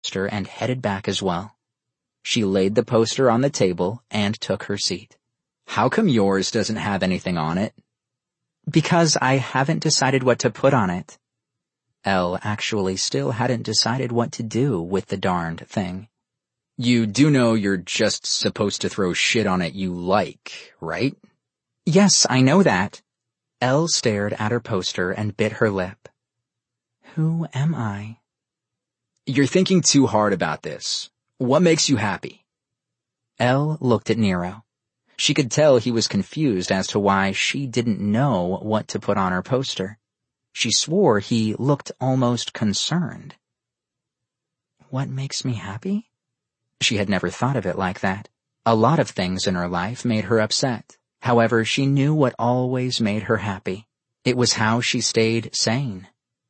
poster and headed back as well. She laid the poster on the table and took her seat. "How come yours doesn't have anything on it?" "Because I haven't decided what to put on it." Elle actually still hadn't decided what to do with the darned thing. "You do know you're just supposed to throw shit on it you like, right?" "Yes, I know that." Elle stared at her poster and bit her lip. "Who am I?" "You're thinking too hard about this. What makes you happy?" Elle looked at Nero. She could tell he was confused as to why she didn't know what to put on her poster. She swore he looked almost concerned. What makes me happy? She had never thought of it like that. A lot of things in her life made her upset. However, she knew what always made her happy. It was how she stayed sane.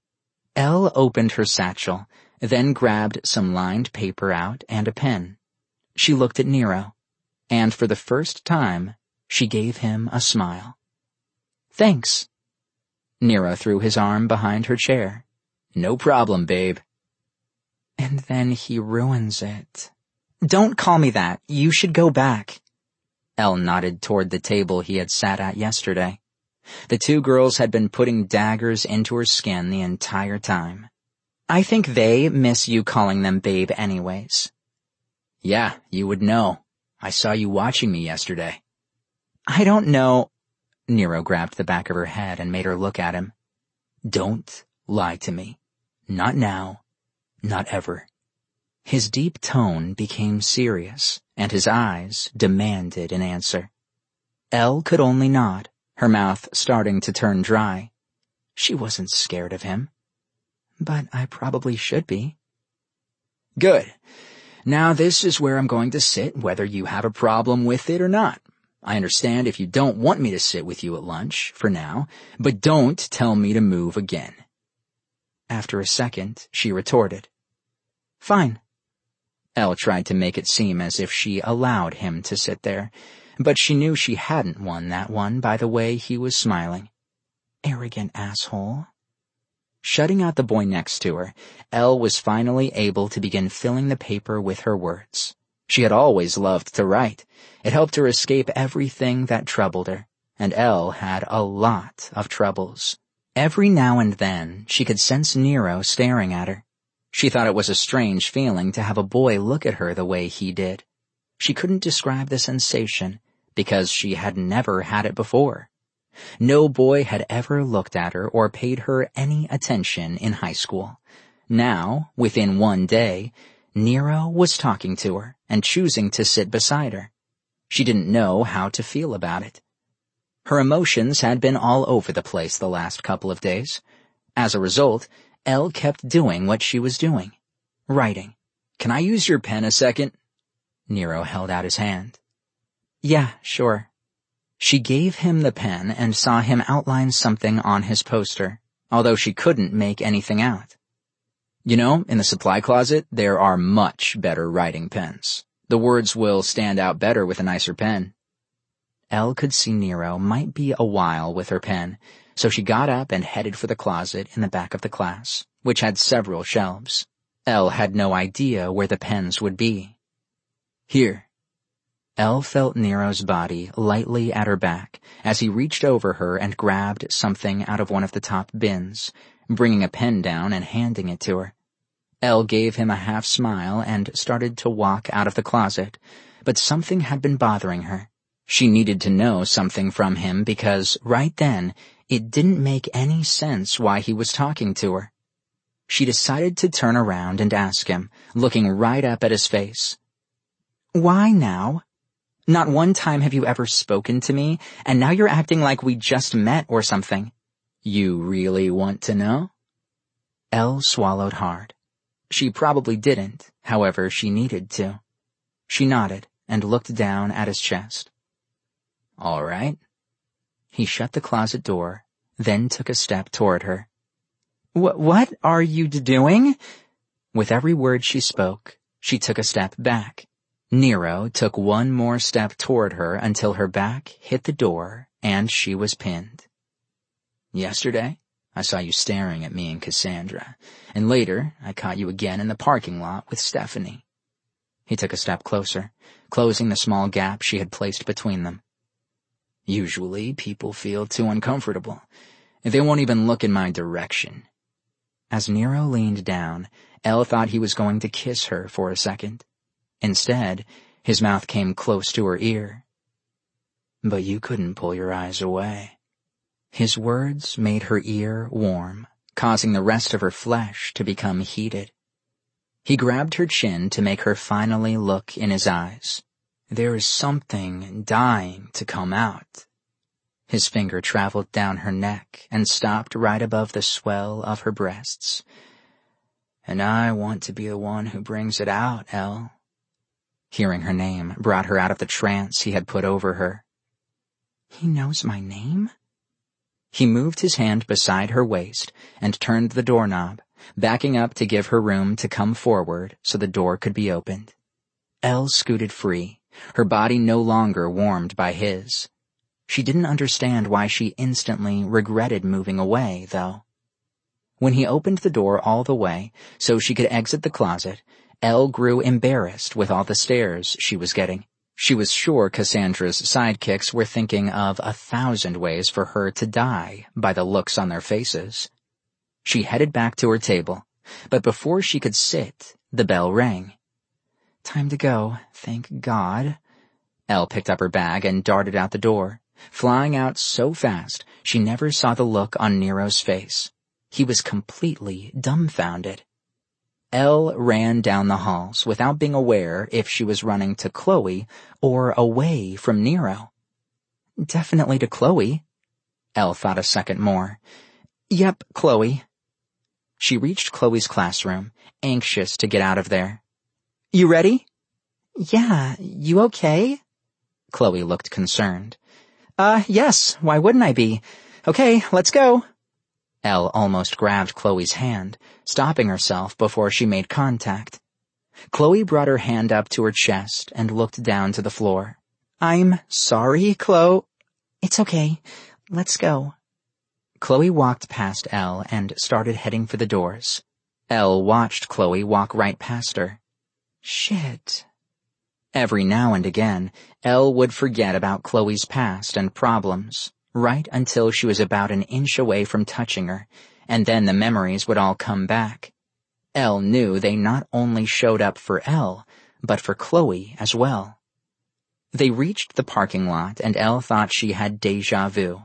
Elle opened her satchel, then grabbed some lined paper out and a pen. She looked at Nero, and for the first time, she gave him a smile. "Thanks." Nero threw his arm behind her chair. "No problem, babe." And then he ruins it. "Don't call me that. You should go back." Elle nodded toward the table he had sat at yesterday. The two girls had been putting daggers into her skin the entire time. "I think they miss you calling them babe anyways." "Yeah, you would know. I saw you watching me yesterday." "I don't know." Nero grabbed the back of her head and made her look at him. "Don't lie to me. Not now. Not ever." His deep tone became serious, and his eyes demanded an answer. Elle could only nod, her mouth starting to turn dry. She wasn't scared of him. "But I probably should be." "Good. Now this is where I'm going to sit, whether you have a problem with it or not. I understand if you don't want me to sit with you at lunch, for now, but don't tell me to move again." After a second, she retorted. "Fine." Elle tried to make it seem as if she allowed him to sit there, but she knew she hadn't won that one by the way he was smiling. Arrogant asshole. Shutting out the boy next to her, Elle was finally able to begin filling the paper with her words. She had always loved to write. It helped her escape everything that troubled her, and Elle had a lot of troubles. Every now and then, she could sense Nero staring at her. She thought it was a strange feeling to have a boy look at her the way he did. She couldn't describe the sensation because she had never had it before. No boy had ever looked at her or paid her any attention in high school. Now, within one day, Nero was talking to her and choosing to sit beside her. She didn't know how to feel about it. Her emotions had been all over the place the last couple of days. As a result, Elle kept doing what she was doing, writing. "Can I use your pen a second?" Nero held out his hand. "Yeah, sure." She gave him the pen and saw him outline something on his poster, although she couldn't make anything out. "You know, in the supply closet, there are much better writing pens. The words will stand out better with a nicer pen." Elle could see Nero might be a while with her pen, so she got up and headed for the closet in the back of the class, which had several shelves. Elle had no idea where the pens would be. "Here." Elle felt Nero's body lightly at her back as he reached over her and grabbed something out of one of the top bins, bringing a pen down and handing it to her. Elle gave him a half smile and started to walk out of the closet, but something had been bothering her. She needed to know something from him because, right then, it didn't make any sense why he was talking to her. She decided to turn around and ask him, looking right up at his face. "Why now? Not one time have you ever spoken to me, and now you're acting like we just met or something." "You really want to know?" Elle swallowed hard. She probably didn't, however she needed to. She nodded and looked down at his chest. "All right." He shut the closet door, then took a step toward her. What are you doing?" With every word she spoke, she took a step back. Nero took one more step toward her until her back hit the door and she was pinned. "Yesterday?" I saw you staring at me and Cassandra, and later I caught you again in the parking lot with Stephanie." He took a step closer, closing the small gap she had placed between them. "Usually people feel too uncomfortable. They won't even look in my direction." As Nero leaned down, Elle thought he was going to kiss her for a second. Instead, his mouth came close to her ear. "But you couldn't pull your eyes away." His words made her ear warm, causing the rest of her flesh to become heated. He grabbed her chin to make her finally look in his eyes. "There is something dying to come out." His finger traveled down her neck and stopped right above the swell of her breasts. "And I want to be the one who brings it out, Elle." Hearing her name brought her out of the trance he had put over her. "He knows my name?" He moved his hand beside her waist and turned the doorknob, backing up to give her room to come forward so the door could be opened. Elle scooted free, her body no longer warmed by his. She didn't understand why she instantly regretted moving away, though. When he opened the door all the way so she could exit the closet, Elle grew embarrassed with all the stares she was getting. She was sure Cassandra's sidekicks were thinking of 1,000 ways for her to die by the looks on their faces. She headed back to her table, but before she could sit, the bell rang. "Time to go, thank God." Elle picked up her bag and darted out the door, flying out so fast she never saw the look on Nero's face. He was completely dumbfounded. Elle ran down the halls without being aware if she was running to Chloe or away from Nero. Definitely to Chloe. Elle thought a second more. Yep, Chloe. She reached Chloe's classroom, anxious to get out of there. "You ready?" "Yeah, you okay?" Chloe looked concerned. Yes, why wouldn't I be? Okay, let's go." Elle almost grabbed Chloe's hand, stopping herself before she made contact. Chloe brought her hand up to her chest and looked down to the floor. "I'm sorry, Chloe." "It's okay. Let's go." Chloe walked past Elle and started heading for the doors. Elle watched Chloe walk right past her. Shit. Every now and again, Elle would forget about Chloe's past and problems, right until she was about an inch away from touching her, and then the memories would all come back. Elle knew they not only showed up for Elle, but for Chloe as well. They reached the parking lot, and Elle thought she had déjà vu.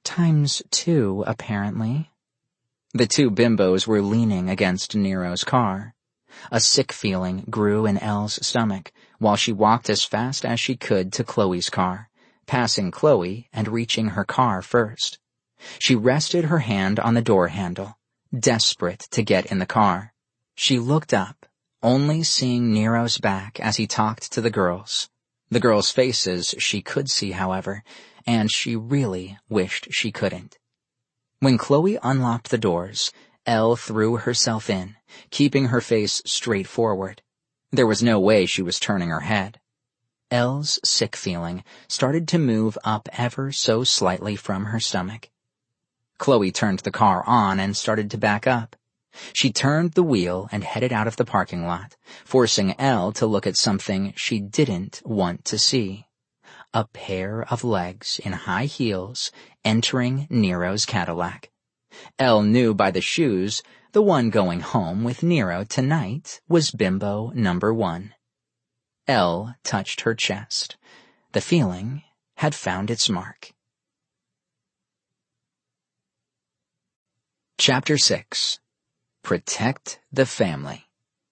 ×2, apparently. The two bimbos were leaning against Nero's car. A sick feeling grew in Elle's stomach while she walked as fast as she could to Chloe's car, passing Chloe and reaching her car first. She rested her hand on the door handle, desperate to get in the car. She looked up, only seeing Nero's back as he talked to the girls. The girls' faces she could see, however, and she really wished she couldn't. When Chloe unlocked the doors, Elle threw herself in, keeping her face straight forward. There was no way she was turning her head. Elle's sick feeling started to move up ever so slightly from her stomach. Chloe turned the car on and started to back up. She turned the wheel and headed out of the parking lot, forcing Elle to look at something she didn't want to see. A pair of legs in high heels entering Nero's Cadillac. Elle knew by the shoes the one going home with Nero tonight was bimbo number 1. Elle touched her chest. The feeling had found its mark. Chapter 6. Protect the Family.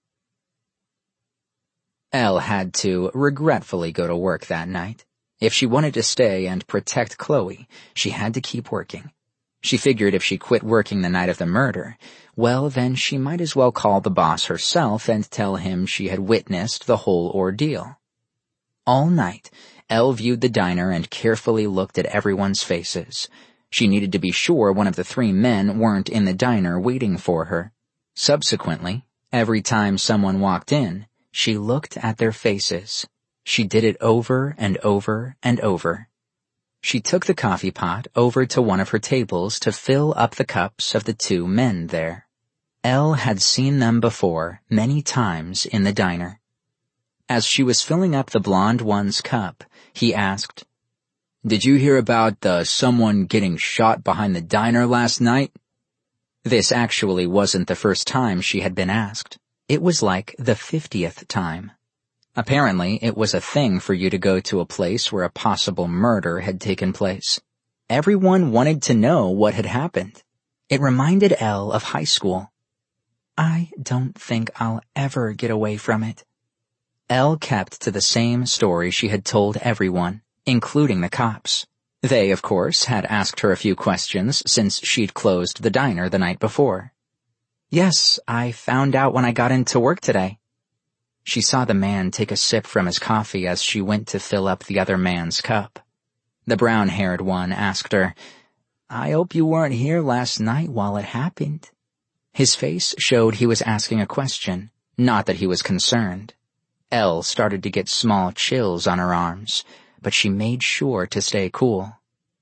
Elle had to regretfully go to work that night. If she wanted to stay and protect Chloe, she had to keep working. She figured if she quit working the night of the murder, well, then she might as well call the boss herself and tell him she had witnessed the whole ordeal. All night, Elle viewed the diner and carefully looked at everyone's faces. She needed to be sure one of the 3 men weren't in the diner waiting for her. Subsequently, every time someone walked in, she looked at their faces. She did it over and over and over. She took the coffee pot over to one of her tables to fill up the cups of the two men there. Elle had seen them before many times in the diner. As she was filling up the blonde one's cup, he asked, "Did you hear about someone getting shot behind the diner last night?" This actually wasn't the first time she had been asked. It was like the 50th time. Apparently, it was a thing for you to go to a place where a possible murder had taken place. Everyone wanted to know what had happened. It reminded Elle of high school. "I don't think I'll ever get away from it." Elle kept to the same story she had told everyone, including the cops. They, of course, had asked her a few questions since she'd closed the diner the night before. "Yes, I found out when I got into work today." She saw the man take a sip from his coffee as she went to fill up the other man's cup. The brown-haired one asked her, "I hope you weren't here last night while it happened." His face showed he was asking a question, not that he was concerned. Elle started to get small chills on her arms, but she made sure to stay cool.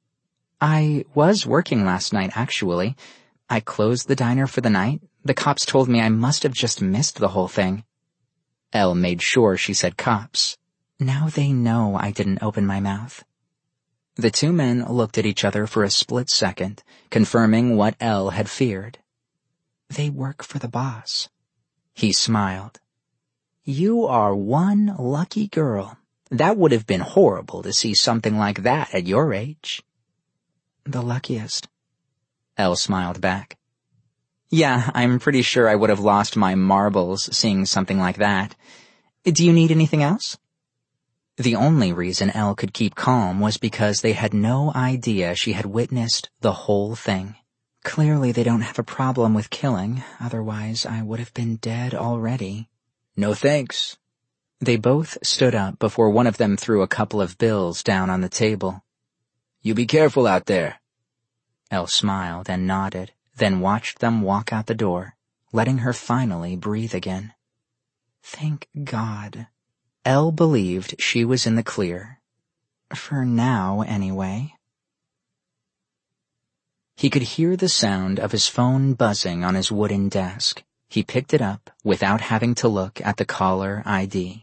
"I was working last night, actually. I closed the diner for the night. The cops told me I must have just missed the whole thing." Elle made sure she said cops. "Now they know I didn't open my mouth." The two men looked at each other for a split second, confirming what Elle had feared. "They work for the boss." He smiled. "You are one lucky girl. That would have been horrible to see something like that at your age." "The luckiest." Elle smiled back. "Yeah, I'm pretty sure I would have lost my marbles seeing something like that. Do you need anything else?" The only reason Elle could keep calm was because they had no idea she had witnessed the whole thing. "Clearly they don't have a problem with killing, otherwise I would have been dead already." "No thanks." They both stood up before one of them threw a couple of bills down on the table. "You be careful out there." Elle smiled and nodded, then watched them walk out the door, letting her finally breathe again. Thank God. Elle believed she was in the clear. For now, anyway. He could hear the sound of his phone buzzing on his wooden desk. He picked it up without having to look at the caller ID.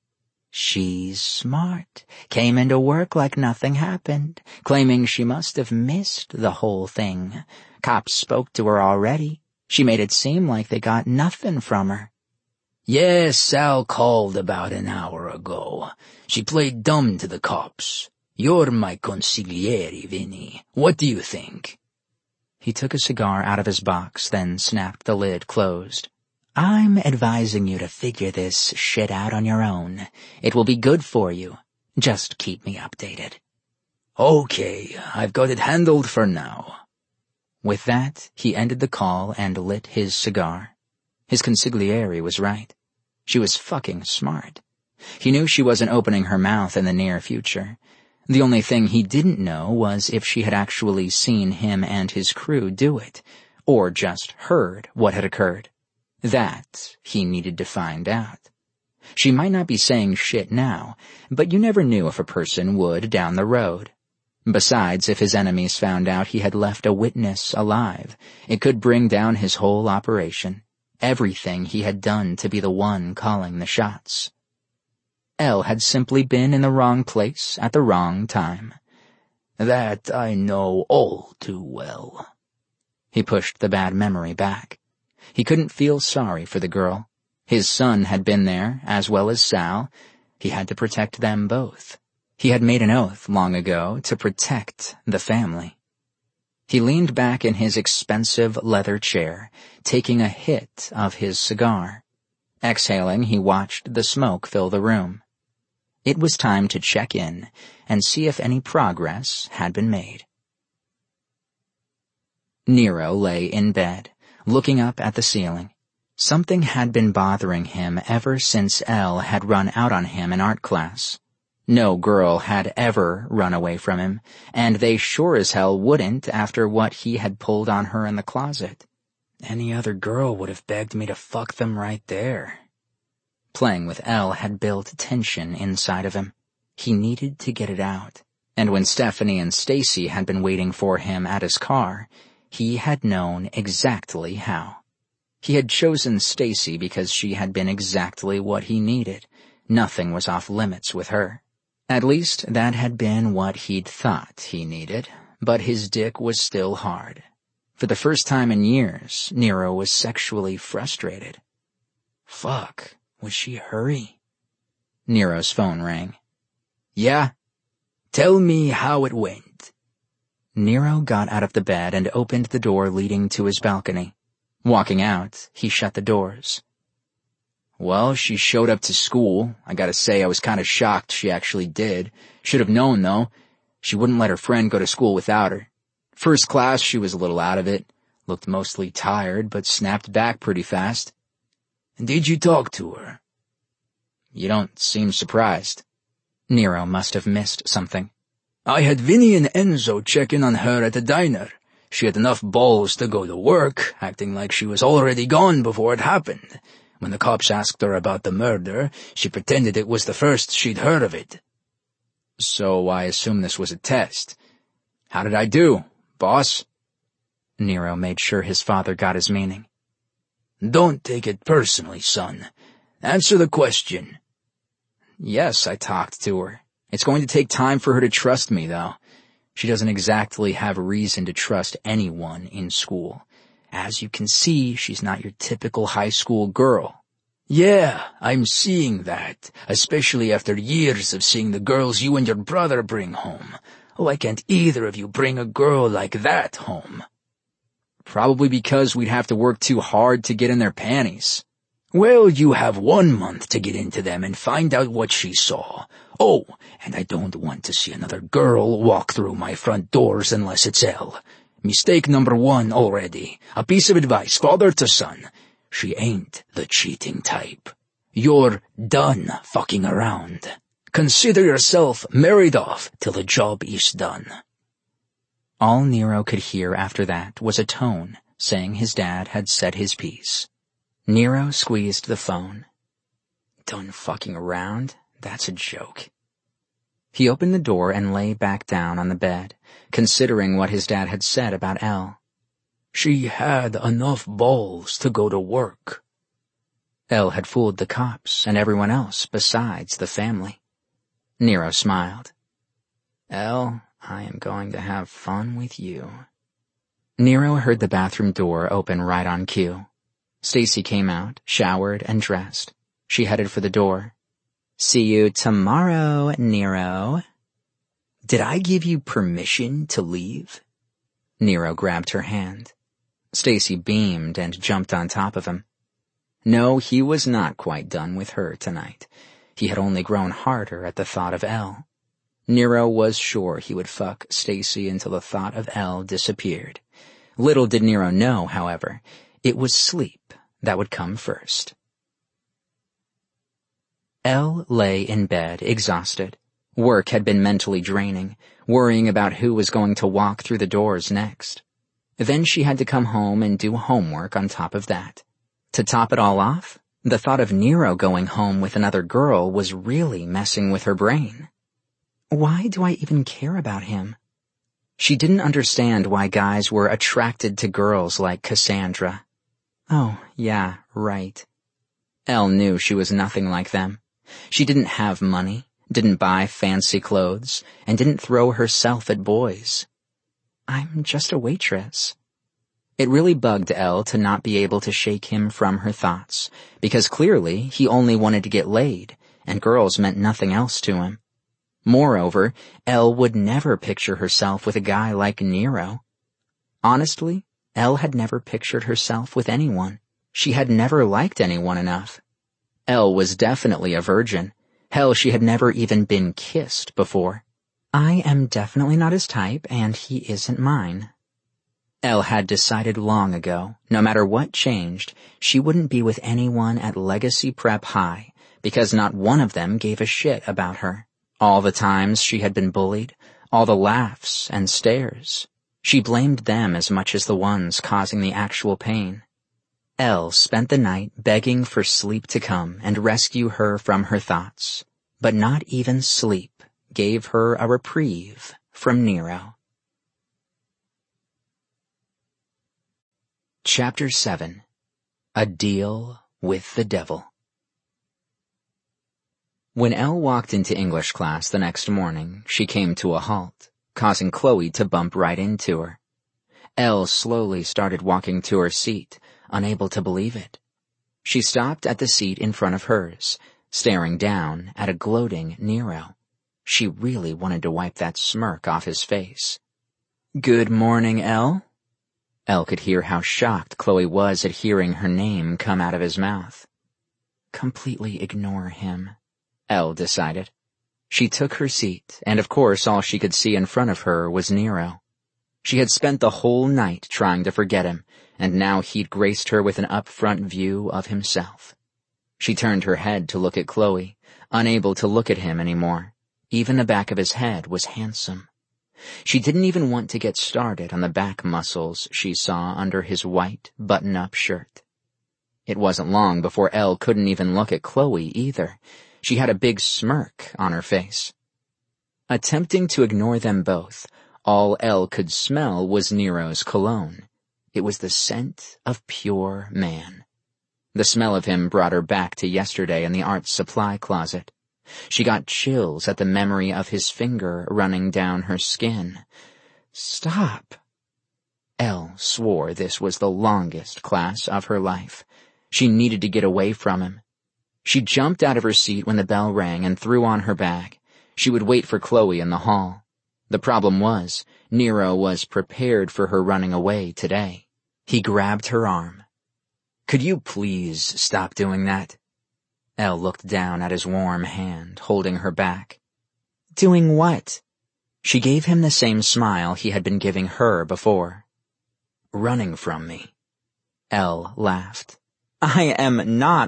She's smart. Came into work like nothing happened, claiming she must have missed the whole thing. Cops spoke to her already. She made it seem like they got nothing from her. Yes, Sal called about an hour ago. She played dumb to the cops. You're my consigliere, Vinny. What do you think? He took a cigar out of his box, then snapped the lid closed. I'm advising you to figure this shit out on your own. It will be good for you. Just keep me updated. Okay, I've got it handled for now. With that, he ended the call and lit his cigar. His consigliere was right. She was fucking smart. He knew she wasn't opening her mouth in the near future. The only thing he didn't know was if she had actually seen him and his crew do it, or just heard what had occurred. That he needed to find out. She might not be saying shit now, but you never knew if a person would down the road. Besides, if his enemies found out he had left a witness alive, it could bring down his whole operation, everything he had done to be the one calling the shots. Elle had simply been in the wrong place at the wrong time. That I know all too well. He pushed the bad memory back. He couldn't feel sorry for the girl. His son had been there, as well as Sal. He had to protect them both. He had made an oath long ago to protect the family. He leaned back in his expensive leather chair, taking a hit of his cigar. Exhaling, he watched the smoke fill the room. It was time to check in and see if any progress had been made. Nero lay in bed, looking up at the ceiling. Something had been bothering him ever since Elle had run out on him in art class. No girl had ever run away from him, and they sure as hell wouldn't after what he had pulled on her in the closet. Any other girl would have begged me to fuck them right there. Playing with Elle had built tension inside of him. He needed to get it out, And when Stephanie and Stacy had been waiting for him at his car, he had known exactly how. He had chosen Stacy because she had been exactly what he needed. Nothing was off limits with her. At least that had been what he'd thought he needed, but his dick was still hard. For the first time in years, Nero was sexually frustrated. Fuck, would she hurry? Nero's phone rang. Yeah? Tell me how it went. Nero got out of the bed and opened the door leading to his balcony. Walking out, he shut the doors. Well, she showed up to school. I gotta say, I was kinda shocked she actually did. Should have known, though. She wouldn't let her friend go to school without her. First class, she was a little out of it. Looked mostly tired, but snapped back pretty fast. Did you talk to her? You don't seem surprised. Nero must have missed something. I had Vinny and Enzo check in on her at the diner. She had enough balls to go to work, acting like she was already gone before it happened. When the cops asked her about the murder, she pretended it was the first she'd heard of it. So I assume this was a test. How did I do, boss? Nero made sure his father got his meaning. Don't take it personally, son. Answer the question. Yes, I talked to her. It's going to take time for her to trust me, though. She doesn't exactly have reason to trust anyone in school. As you can see, she's not your typical high school girl. Yeah, I'm seeing that, especially after years of seeing the girls you and your brother bring home. Why can't either of you bring a girl like that home? Probably because we'd have to work too hard to get in their panties. Well, you have 1 month to get into them and find out what she saw. Oh, and I don't want to see another girl walk through my front doors unless it's Elle. Mistake number 1 already. A piece of advice, father to son. She ain't the cheating type. You're done fucking around. Consider yourself married off till the job is done. All Nero could hear after that was a tone saying his dad had said his piece. Nero squeezed the phone. Done fucking around? That's a joke. He opened the door and lay back down on the bed, considering what his dad had said about Elle. She had enough balls to go to work. Elle had fooled the cops and everyone else besides the family. Nero smiled. Elle, I am going to have fun with you. Nero heard the bathroom door open right on cue. Stacy came out, showered and dressed. She headed for the door. See you tomorrow, Nero. Did I give you permission to leave? Nero grabbed her hand. Stacy beamed and jumped on top of him. No, he was not quite done with her tonight. He had only grown harder at the thought of Elle. Nero was sure he would fuck Stacy until the thought of Elle disappeared. Little did Nero know, however, it was sleep that would come first. Elle lay in bed, exhausted. Work had been mentally draining, worrying about who was going to walk through the doors next. Then she had to come home and do homework on top of that. To top it all off, the thought of Nero going home with another girl was really messing with her brain. Why do I even care about him? She didn't understand why guys were attracted to girls like Cassandra. Oh, yeah, right. Elle knew she was nothing like them. She didn't have money, didn't buy fancy clothes, and didn't throw herself at boys. I'm just a waitress. It really bugged Elle to not be able to shake him from her thoughts, because clearly he only wanted to get laid, and girls meant nothing else to him. Moreover, Elle would never picture herself with a guy like Nero. Honestly, Elle had never pictured herself with anyone. She had never liked anyone enough. Elle was definitely a virgin. Hell, she had never even been kissed before. I am definitely not his type, and he isn't mine. Elle had decided long ago, no matter what changed, she wouldn't be with anyone at Legacy Prep High, because not one of them gave a shit about her. All the times she had been bullied, all the laughs and stares. She blamed them as much as the ones causing the actual pain. Elle spent the night begging for sleep to come and rescue her from her thoughts. But not even sleep gave her a reprieve from Nero. Chapter 7. A Deal with the Devil. When Elle walked into English class the next morning, she came to a halt, causing Chloe to bump right into her. Elle slowly started walking to her seat, unable to believe it. She stopped at the seat in front of hers, staring down at a gloating Nero. She really wanted to wipe that smirk off his face. "Good morning, Elle." Elle could hear how shocked Chloe was at hearing her name come out of his mouth. Completely ignore him, Elle decided. She took her seat, and of course all she could see in front of her was Nero. She had spent the whole night trying to forget him, and now he'd graced her with an up-front view of himself. She turned her head to look at Chloe, unable to look at him anymore. Even the back of his head was handsome. She didn't even want to get started on the back muscles she saw under his white, button-up shirt. It wasn't long before Elle couldn't even look at Chloe either. She had a big smirk on her face. Attempting to ignore them both, all Elle could smell was Nero's cologne. It was the scent of pure man. The smell of him brought her back to yesterday in the art supply closet. She got chills at the memory of his finger running down her skin. Stop. Elle swore this was the longest class of her life. She needed to get away from him. She jumped out of her seat when the bell rang and threw on her bag. She would wait for Chloe in the hall. The problem was, Nero was prepared for her running away today. He grabbed her arm. "Could you please stop doing that?" Elle looked down at his warm hand, holding her back. "Doing what?" She gave him the same smile he had been giving her before. "Running from me." Elle laughed. "I am not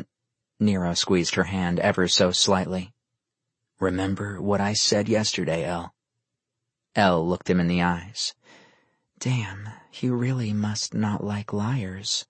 Nero squeezed her hand ever so slightly. "Remember what I said yesterday, Elle?" Elle looked him in the eyes. Damn, he really must not like liars.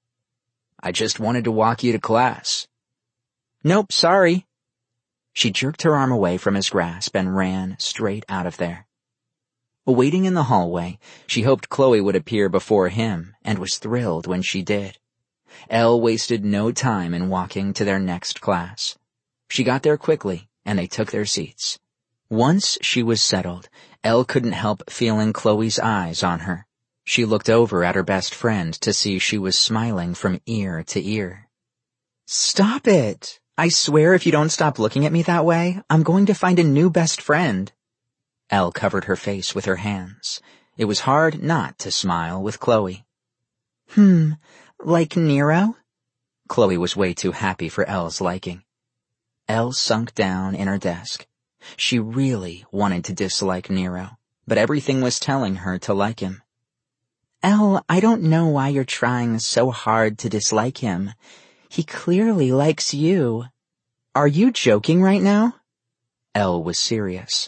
"I just wanted to walk you to class." "Nope, sorry." She jerked her arm away from his grasp and ran straight out of there. Waiting in the hallway, she hoped Chloe would appear before him and was thrilled when she did. Elle wasted no time in walking to their next class. She got there quickly, and they took their seats. Once she was settled, Elle couldn't help feeling Chloe's eyes on her. She looked over at her best friend to see she was smiling from ear to ear. "Stop it! I swear if you don't stop looking at me that way, I'm going to find a new best friend." Elle covered her face with her hands. It was hard not to smile with Chloe. Like Nero?" Chloe was way too happy for Elle's liking. Elle sunk down in her desk. She really wanted to dislike Nero, but everything was telling her to like him. "Elle, I don't know why you're trying so hard to dislike him. He clearly likes you." "Are you joking right now?" Elle was serious.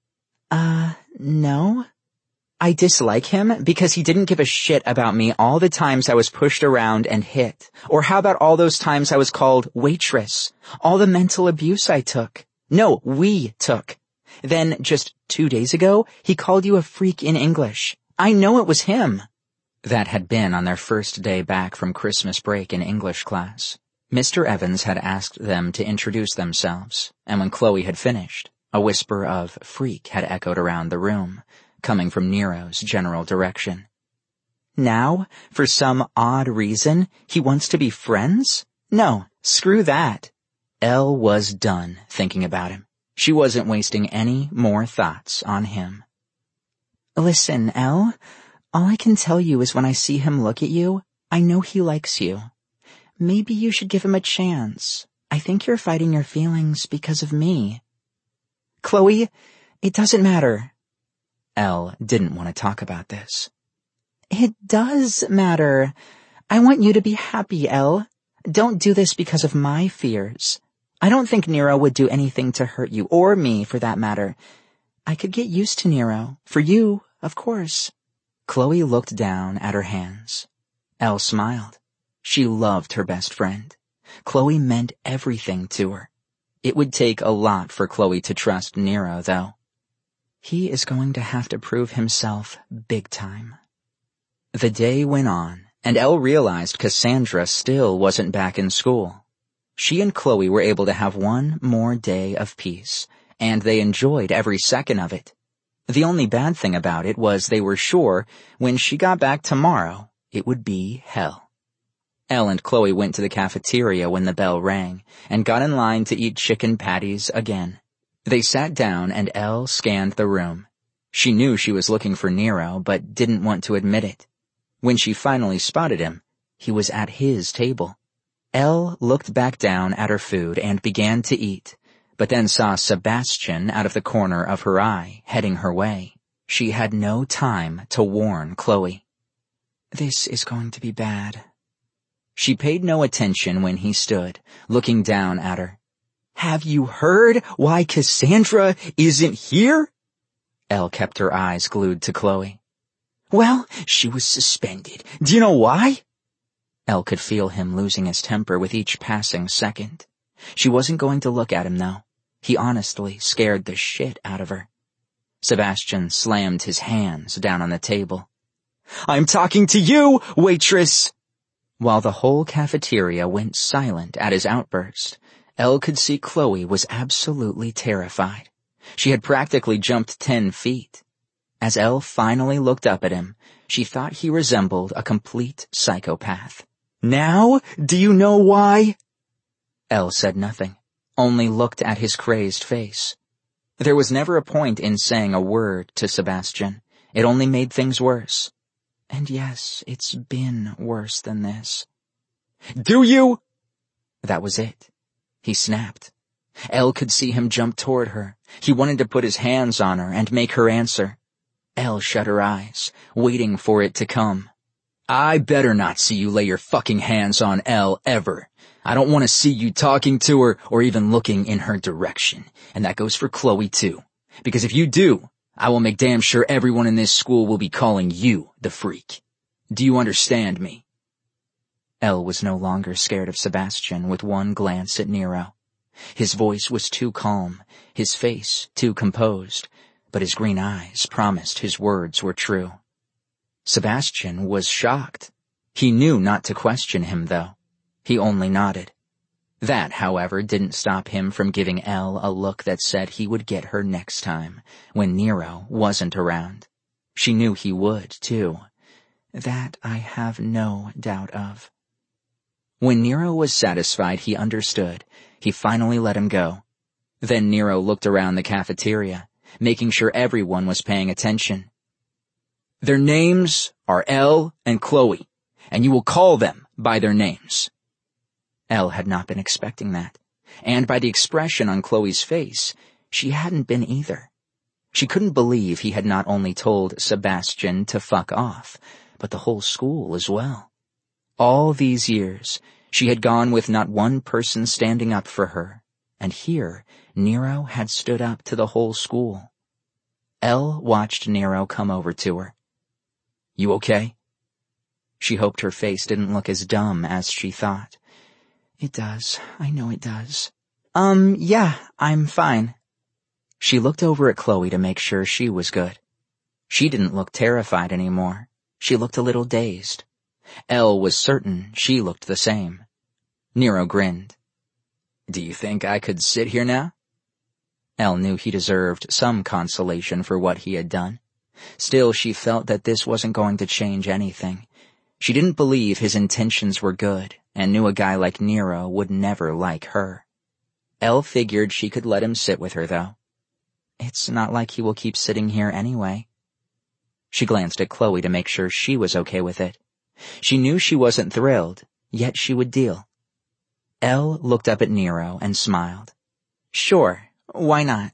No. I dislike him because he didn't give a shit about me all the times I was pushed around and hit. Or how about all those times I was called waitress? All the mental abuse I took. No, we took. Then, just 2 days ago, he called you a freak in English. I know it was him. That had been on their first day back from Christmas break in English class. Mr. Evans had asked them to introduce themselves, and when Chloe had finished, a whisper of freak had echoed around the room, coming from Nero's general direction. Now, for some odd reason, he wants to be friends? No, screw that. Elle was done thinking about him. She wasn't wasting any more thoughts on him. "Listen, Elle, all I can tell you is when I see him look at you, I know he likes you. Maybe you should give him a chance. I think you're fighting your feelings because of me." "Chloe, it doesn't matter." Elle didn't want to talk about this. "It does matter. I want you to be happy, Elle. Don't do this because of my fears. I don't think Nero would do anything to hurt you, or me for that matter. I could get used to Nero. For you, of course." Chloe looked down at her hands. Elle smiled. She loved her best friend. Chloe meant everything to her. It would take a lot for Chloe to trust Nero, though. He is going to have to prove himself big time. The day went on, and Elle realized Cassandra still wasn't back in school. She and Chloe were able to have one more day of peace, and they enjoyed every second of it. The only bad thing about it was they were sure when she got back tomorrow, it would be hell. Elle and Chloe went to the cafeteria when the bell rang and got in line to eat chicken patties again. They sat down and Elle scanned the room. She knew she was looking for Nero, but didn't want to admit it. When she finally spotted him, he was at his table. Elle looked back down at her food and began to eat, but then saw Sebastian out of the corner of her eye, heading her way. She had no time to warn Chloe. This is going to be bad. She paid no attention when he stood, looking down at her. Have you heard why Cassandra isn't here? Elle kept her eyes glued to Chloe. Well, she was suspended. Do you know why? Elle could feel him losing his temper with each passing second. She wasn't going to look at him, though. He honestly scared the shit out of her. Sebastian slammed his hands down on the table. I'm talking to you, waitress! While the whole cafeteria went silent at his outburst, Elle could see Chloe was absolutely terrified. She had practically jumped 10 feet. As Elle finally looked up at him, she thought he resembled a complete psychopath. Now, do you know why? Elle said nothing, only looked at his crazed face. There was never a point in saying a word to Sebastian. It only made things worse. And yes, it's been worse than this. Do you? That was it. He snapped. Elle could see him jump toward her. He wanted to put his hands on her and make her answer. Elle shut her eyes, waiting for it to come. I better not see you lay your fucking hands on Elle ever. I don't want to see you talking to her or even looking in her direction. And that goes for Chloe too. Because if you do, I will make damn sure everyone in this school will be calling you the freak. Do you understand me? Elle was no longer scared of Sebastian with one glance at Nero. His voice was too calm, his face too composed, but his green eyes promised his words were true. Sebastian was shocked. He knew not to question him, though. He only nodded. That, however, didn't stop him from giving Elle a look that said he would get her next time, when Nero wasn't around. She knew he would, too. That I have no doubt of. When Nero was satisfied he understood, he finally let him go. Then Nero looked around the cafeteria, making sure everyone was paying attention. Their names are Elle and Chloe, and you will call them by their names. Elle had not been expecting that, and by the expression on Chloe's face, she hadn't been either. She couldn't believe he had not only told Sebastian to fuck off, but the whole school as well. All these years, she had gone with not one person standing up for her, and here Nero had stood up to the whole school. Elle watched Nero come over to her. You okay? She hoped her face didn't look as dumb as she thought. It does. I know it does. Yeah, I'm fine. She looked over at Chloe to make sure she was good. She didn't look terrified anymore. She looked a little dazed. Elle was certain she looked the same. Nero grinned. Do you think I could sit here now? Elle knew he deserved some consolation for what he had done. Still, she felt that this wasn't going to change anything. She didn't believe his intentions were good, and knew a guy like Nero would never like her. Elle figured she could let him sit with her, though. It's not like he will keep sitting here anyway. She glanced at Chloe to make sure she was okay with it. She knew she wasn't thrilled, yet she would deal. Elle looked up at Nero and smiled. Sure, why not?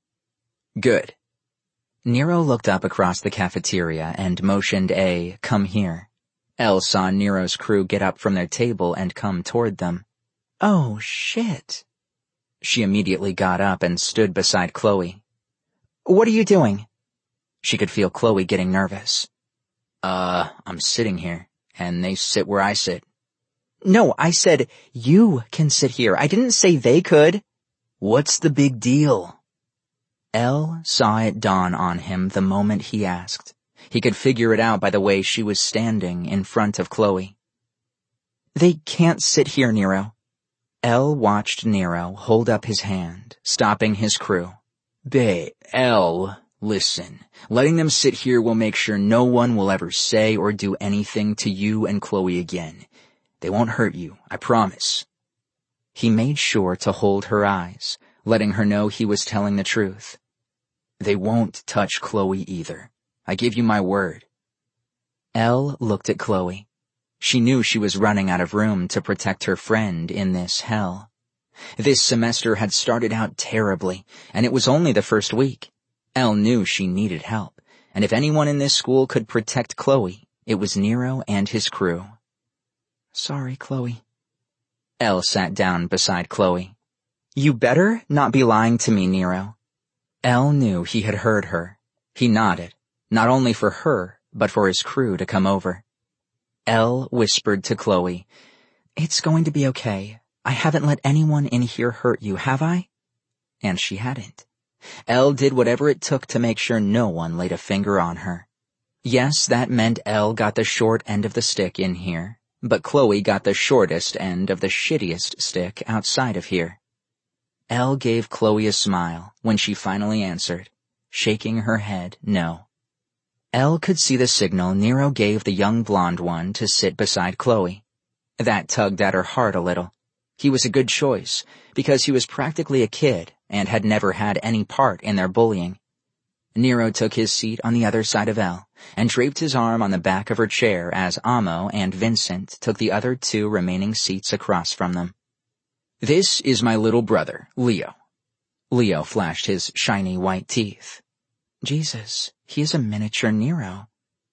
Good. Nero looked up across the cafeteria and motioned a come here. Elle saw Nero's crew get up from their table and come toward them. Oh, shit. She immediately got up and stood beside Chloe. What are you doing? She could feel Chloe getting nervous. I'm sitting here, and they sit where I sit. No, I said you can sit here. I didn't say they could. What's the big deal? Elle saw it dawn on him the moment he asked. He could figure it out by the way she was standing in front of Chloe. They can't sit here, Nero. Elle watched Nero hold up his hand, stopping his crew. Elle, listen. Letting them sit here will make sure no one will ever say or do anything to you and Chloe again. They won't hurt you, I promise. He made sure to hold her eyes, letting her know he was telling the truth. They won't touch Chloe either. I give you my word. Elle looked at Chloe. She knew she was running out of room to protect her friend in this hell. This semester had started out terribly, and it was only the first week. Elle knew she needed help, and if anyone in this school could protect Chloe, it was Nero and his crew. Sorry, Chloe. Elle sat down beside Chloe. You better not be lying to me, Nero. Elle knew he had heard her. He nodded, not only for her, but for his crew to come over. Elle whispered to Chloe, It's going to be okay. I haven't let anyone in here hurt you, have I? And she hadn't. Elle did whatever it took to make sure no one laid a finger on her. Yes, that meant Elle got the short end of the stick in here, but Chloe got the shortest end of the shittiest stick outside of here. Elle gave Chloe a smile when she finally answered, shaking her head no. Elle could see the signal Nero gave the young blonde one to sit beside Chloe. That tugged at her heart a little. He was a good choice, because he was practically a kid and had never had any part in their bullying. Nero took his seat on the other side of Elle and draped his arm on the back of her chair as Amo and Vincent took the other two remaining seats across from them. This is my little brother, Leo. Leo flashed his shiny white teeth. Jesus, he is a miniature Nero.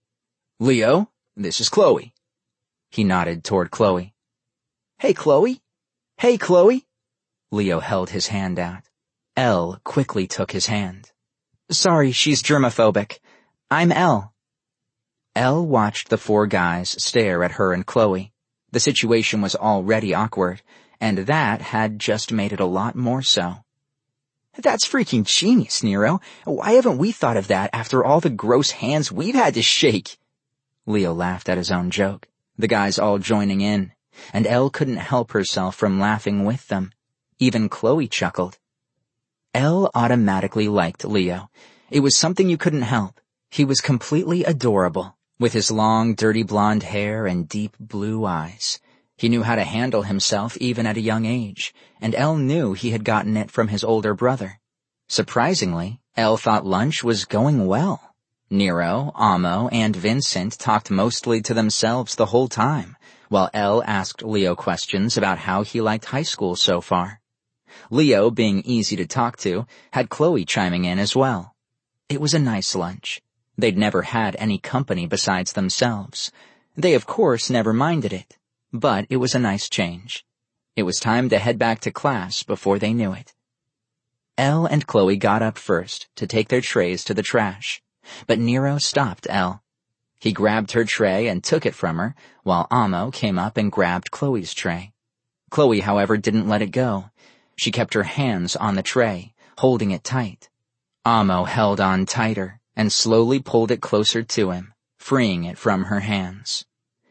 Leo, this is Chloe. He nodded toward Chloe. Hey, Chloe. Hey, Chloe. Leo held his hand out. Elle quickly took his hand. Sorry, she's germophobic. I'm Elle. Elle watched the four guys stare at her and Chloe. The situation was already awkward, and that had just made it a lot more so. That's freaking genius, Nero. Why haven't we thought of that after all the gross hands we've had to shake? Leo laughed at his own joke, the guys all joining in, and Elle couldn't help herself from laughing with them. Even Chloe chuckled. Elle automatically liked Leo. It was something you couldn't help. He was completely adorable, with his long, dirty blonde hair and deep blue eyes. He knew how to handle himself even at a young age, and Elle knew he had gotten it from his older brother. Surprisingly, Elle thought lunch was going well. Nero, Amo, and Vincent talked mostly to themselves the whole time, while Elle asked Leo questions about how he liked high school so far. Leo, being easy to talk to, had Chloe chiming in as well. It was a nice lunch. They'd never had any company besides themselves. They, of course, never minded it. But it was a nice change. It was time to head back to class before they knew it. Elle and Chloe got up first to take their trays to the trash, but Nero stopped Elle. He grabbed her tray and took it from her, while Amo came up and grabbed Chloe's tray. Chloe, however, didn't let it go. She kept her hands on the tray, holding it tight. Amo held on tighter and slowly pulled it closer to him, freeing it from her hands.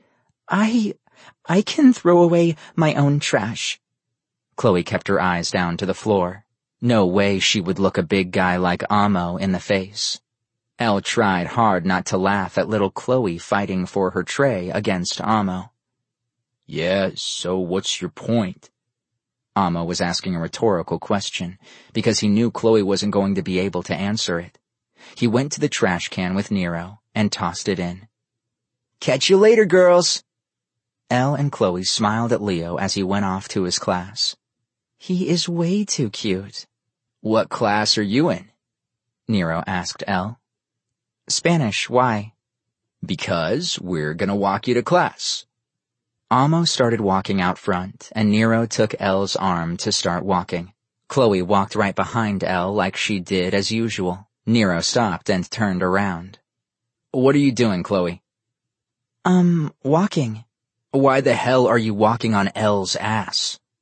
I can throw away my own trash. Chloe kept her eyes down to the floor. No way she would look a big guy like Amo in the face. Elle tried hard not to laugh at little Chloe fighting for her tray against Amo. Yeah, so what's your point? Amo was asking a rhetorical question, because he knew Chloe wasn't going to be able to answer it. He went to the trash can with Nero and tossed it in. Catch you later, girls. Elle and Chloe smiled at Leo as he went off to his class. He is way too cute. What class are you in? Nero asked Elle. Spanish, why? Because we're gonna walk you to class. Amo started walking out front, and Nero took Elle's arm to start walking. Chloe walked right behind Elle like she did as usual. Nero stopped and turned around. What are you doing, Chloe? Walking. Why the hell are you walking on Elle's ass?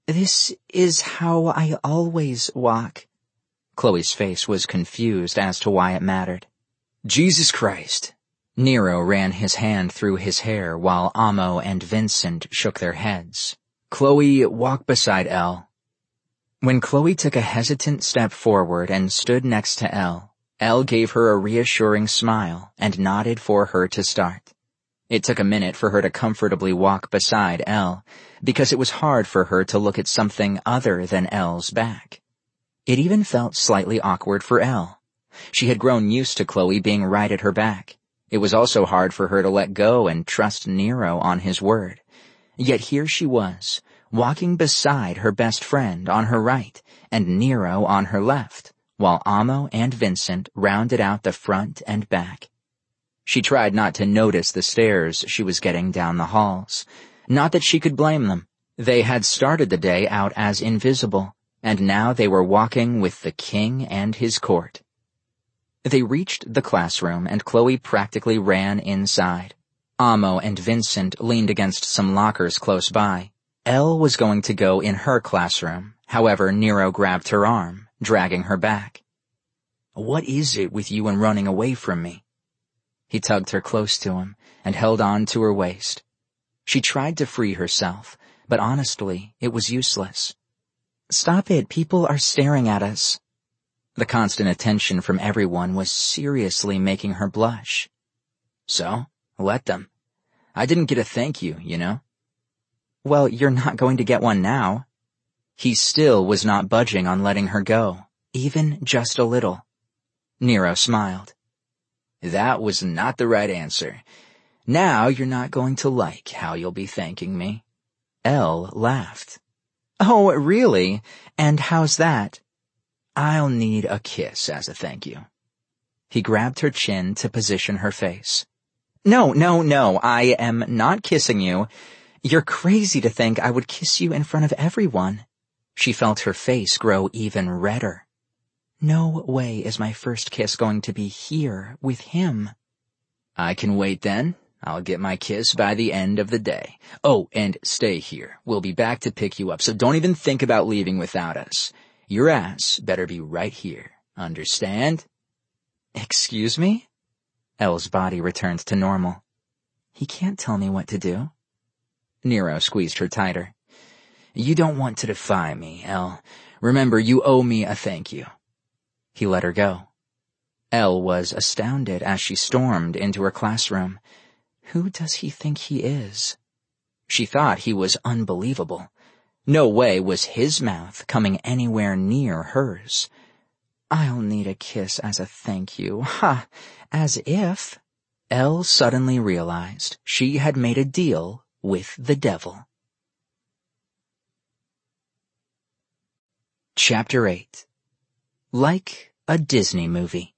This is how I always walk. Chloe's face was confused as to why it mattered. Jesus Christ. Nero ran his hand through his hair while Amo and Vincent shook their heads. Chloe, walk beside Elle. When Chloe took a hesitant step forward and stood next to Elle gave her a reassuring smile and nodded for her to start. It took a minute for her to comfortably walk beside Elle, because it was hard for her to look at something other than Elle's back. It even felt slightly awkward for Elle. She had grown used to Chloe being right at her back. It was also hard for her to let go and trust Nero on his word. Yet here she was, walking beside her best friend on her right and Nero on her left, while Amo and Vincent rounded out the front and back. She tried not to notice the stares she was getting down the halls. Not that she could blame them. They had started the day out as invisible, and now they were walking with the king and his court. They reached the classroom, and Chloe practically ran inside. Amo and Vincent leaned against some lockers close by. Elle was going to go in her classroom. However, Nero grabbed her arm, dragging her back. What is it with you and running away from me? He tugged her close to him and held on to her waist. She tried to free herself, but honestly, it was useless. Stop it, people are staring at us. The constant attention from everyone was seriously making her blush. So, let them. I didn't get a thank you, you know? Well, you're not going to get one now. He still was not budging on letting her go, even just a little. Nero smiled. That was not the right answer. Now you're not going to like how you'll be thanking me. Elle laughed. Oh, really? And how's that? I'll need a kiss as a thank you. He grabbed her chin to position her face. No, I am not kissing you. You're crazy to think I would kiss you in front of everyone. She felt her face grow even redder. No way is my first kiss going to be here with him. I can wait then. I'll get my kiss by the end of the day. Oh, and stay here. We'll be back to pick you up, so don't even think about leaving without us. Your ass better be right here. Understand? Excuse me? Elle's body returned to normal. He can't tell me what to do. Nero squeezed her tighter. You don't want to defy me, Elle. Remember, you owe me a thank you. He let her go. Elle was astounded as she stormed into her classroom. Who does he think he is? She thought he was unbelievable. No way was his mouth coming anywhere near hers. I'll need a kiss as a thank you. Ha! As if. Elle suddenly realized she had made a deal with the devil. Chapter 8. Like a Disney movie.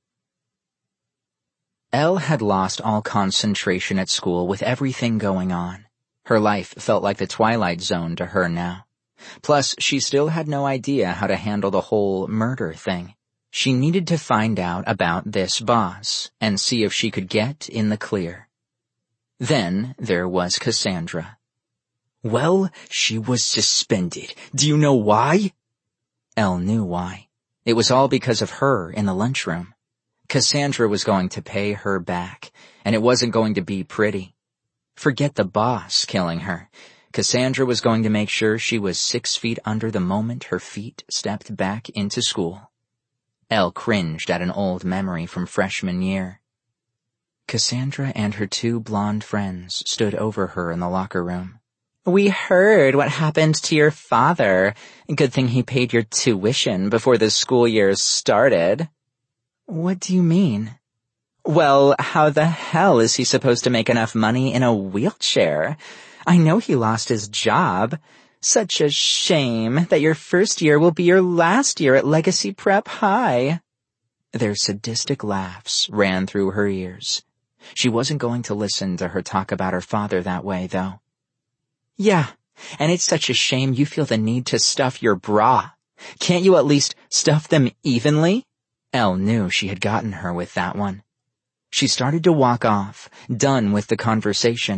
Elle had lost all concentration at school with everything going on. Her life felt like the Twilight Zone to her now. Plus, she still had no idea how to handle the whole murder thing. She needed to find out about this boss and see if she could get in the clear. Then there was Cassandra. Well, she was suspended. Do you know why? Elle knew why. It was all because of her in the lunchroom. Cassandra was going to pay her back, and it wasn't going to be pretty. Forget the boss killing her. Cassandra was going to make sure she was 6 feet under the moment her feet stepped back into school. Elle cringed at an old memory from freshman year. Cassandra and her 2 blonde friends stood over her in the locker room. We heard what happened to your father. Good thing he paid your tuition before the school year started. What do you mean? Well, how the hell is he supposed to make enough money in a wheelchair? I know he lost his job. Such a shame that your first year will be your last year at Legacy Prep High. Their sadistic laughs ran through her ears. She wasn't going to listen to her talk about her father that way, though. Yeah, and it's such a shame you feel the need to stuff your bra. Can't you at least stuff them evenly? Elle knew she had gotten her with that one. She started to walk off, done with the conversation,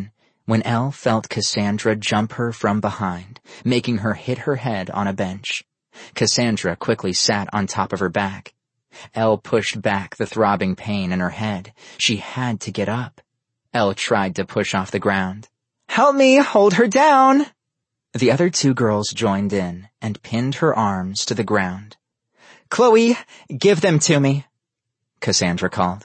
When Elle felt Cassandra jump her from behind, making her hit her head on a bench. Cassandra quickly sat on top of her back. Elle pushed back the throbbing pain in her head. She had to get up. Elle tried to push off the ground. "Help me hold her down!" The other two girls joined in and pinned her arms to the ground. "Chloe, give them to me," Cassandra called.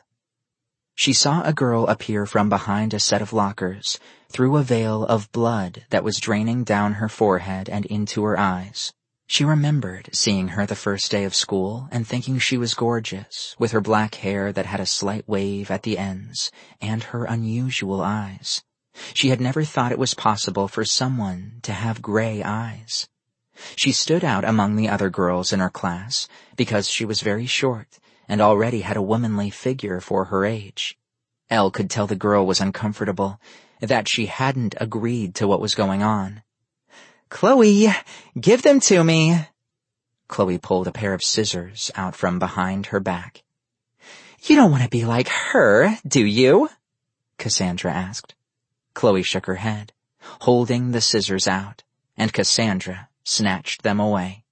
She saw a girl appear from behind a set of lockers, through a veil of blood that was draining down her forehead and into her eyes. She remembered seeing her the first day of school and thinking she was gorgeous, with her black hair that had a slight wave at the ends, and her unusual eyes. She had never thought it was possible for someone to have gray eyes. She stood out among the other girls in her class because she was very short and already had a womanly figure for her age. Elle could tell the girl was uncomfortable, that she hadn't agreed to what was going on. "Chloe, give them to me." Chloe pulled a pair of scissors out from behind her back. "You don't want to be like her, do you?" Cassandra asked. Chloe shook her head, holding the scissors out, and Cassandra snatched them away.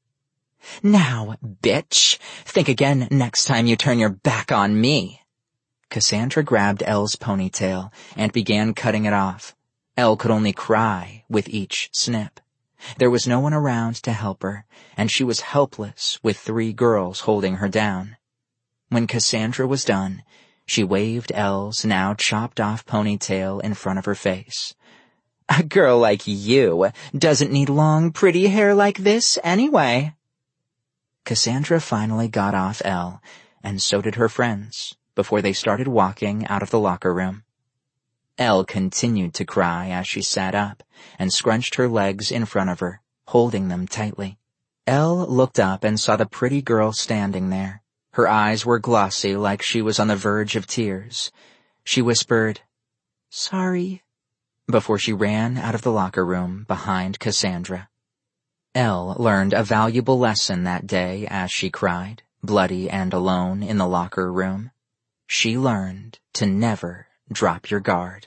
"Now, bitch, think again next time you turn your back on me." Cassandra grabbed Elle's ponytail and began cutting it off. Elle could only cry with each snip. There was no one around to help her, and she was helpless with 3 girls holding her down. When Cassandra was done, she waved Elle's now chopped-off ponytail in front of her face. "A girl like you doesn't need long, pretty hair like this anyway." Cassandra finally got off Elle, and so did her friends, before they started walking out of the locker room. Elle continued to cry as she sat up and scrunched her legs in front of her, holding them tightly. Elle looked up and saw the pretty girl standing there. Her eyes were glossy like she was on the verge of tears. She whispered, "Sorry," before she ran out of the locker room behind Cassandra. Elle learned a valuable lesson that day as she cried, bloody and alone in the locker room. She learned to never drop your guard.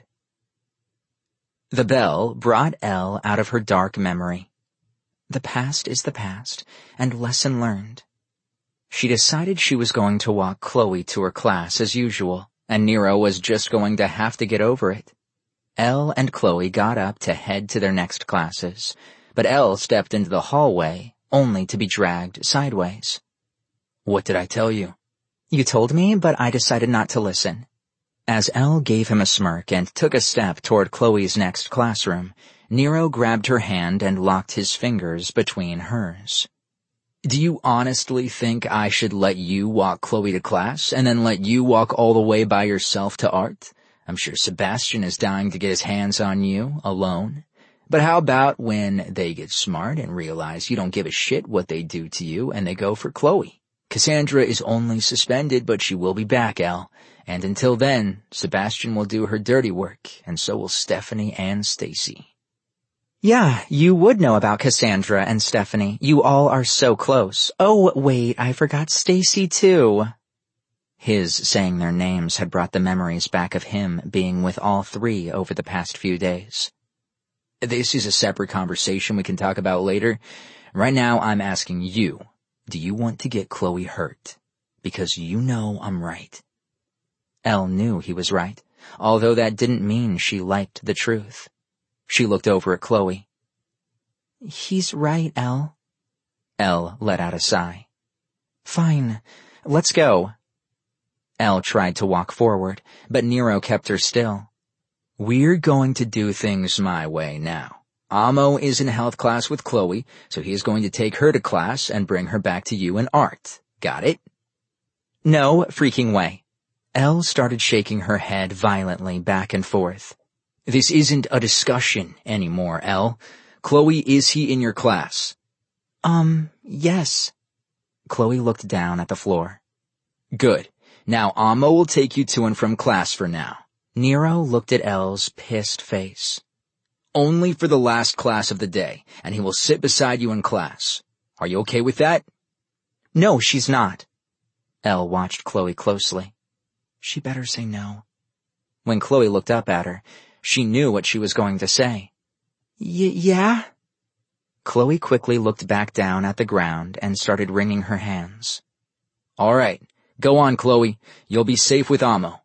The bell brought Elle out of her dark memory. The past is the past, and lesson learned. She decided she was going to walk Chloe to her class as usual, and Nero was just going to have to get over it. Elle and Chloe got up to head to their next classes, but Elle stepped into the hallway only to be dragged sideways. "What did I tell you?" "You told me, but I decided not to listen." As Elle gave him a smirk and took a step toward Chloe's next classroom, Nero grabbed her hand and locked his fingers between hers. "Do you honestly think I should let you walk Chloe to class and then let you walk all the way by yourself to art? I'm sure Sebastian is dying to get his hands on you, alone. But how about when they get smart and realize you don't give a shit what they do to you and they go for Chloe? Cassandra is only suspended, but she will be back, Elle. And until then, Sebastian will do her dirty work, and so will Stephanie and Stacy." "Yeah, you would know about Cassandra and Stephanie. You all are so close. Oh, wait, I forgot Stacy too." His saying their names had brought the memories back of him being with all 3 over the past few days. "This is a separate conversation we can talk about later. Right now, I'm asking you, do you want to get Chloe hurt? Because you know I'm right." Elle knew he was right, although that didn't mean she liked the truth. She looked over at Chloe. "He's right, Elle." Elle let out a sigh. "Fine, let's go." Elle tried to walk forward, but Nero kept her still. "We're going to do things my way now. Amo is in health class with Chloe, so he is going to take her to class and bring her back to you in art. Got it?" "No freaking way." Elle started shaking her head violently back and forth. "This isn't a discussion anymore, Elle. Chloe, is he in your class?" Yes." Chloe looked down at the floor. "Good. Now Amo will take you to and from class for now." Nero looked at Elle's pissed face. "Only for the last class of the day, and he will sit beside you in class. Are you okay with that?" "No, she's not." Elle watched Chloe closely. She better say no. When Chloe looked up at her, She knew what she was going to say. Yeah? Chloe quickly looked back down at the ground and started wringing her hands. All right, go on, Chloe. You'll be safe with Amo.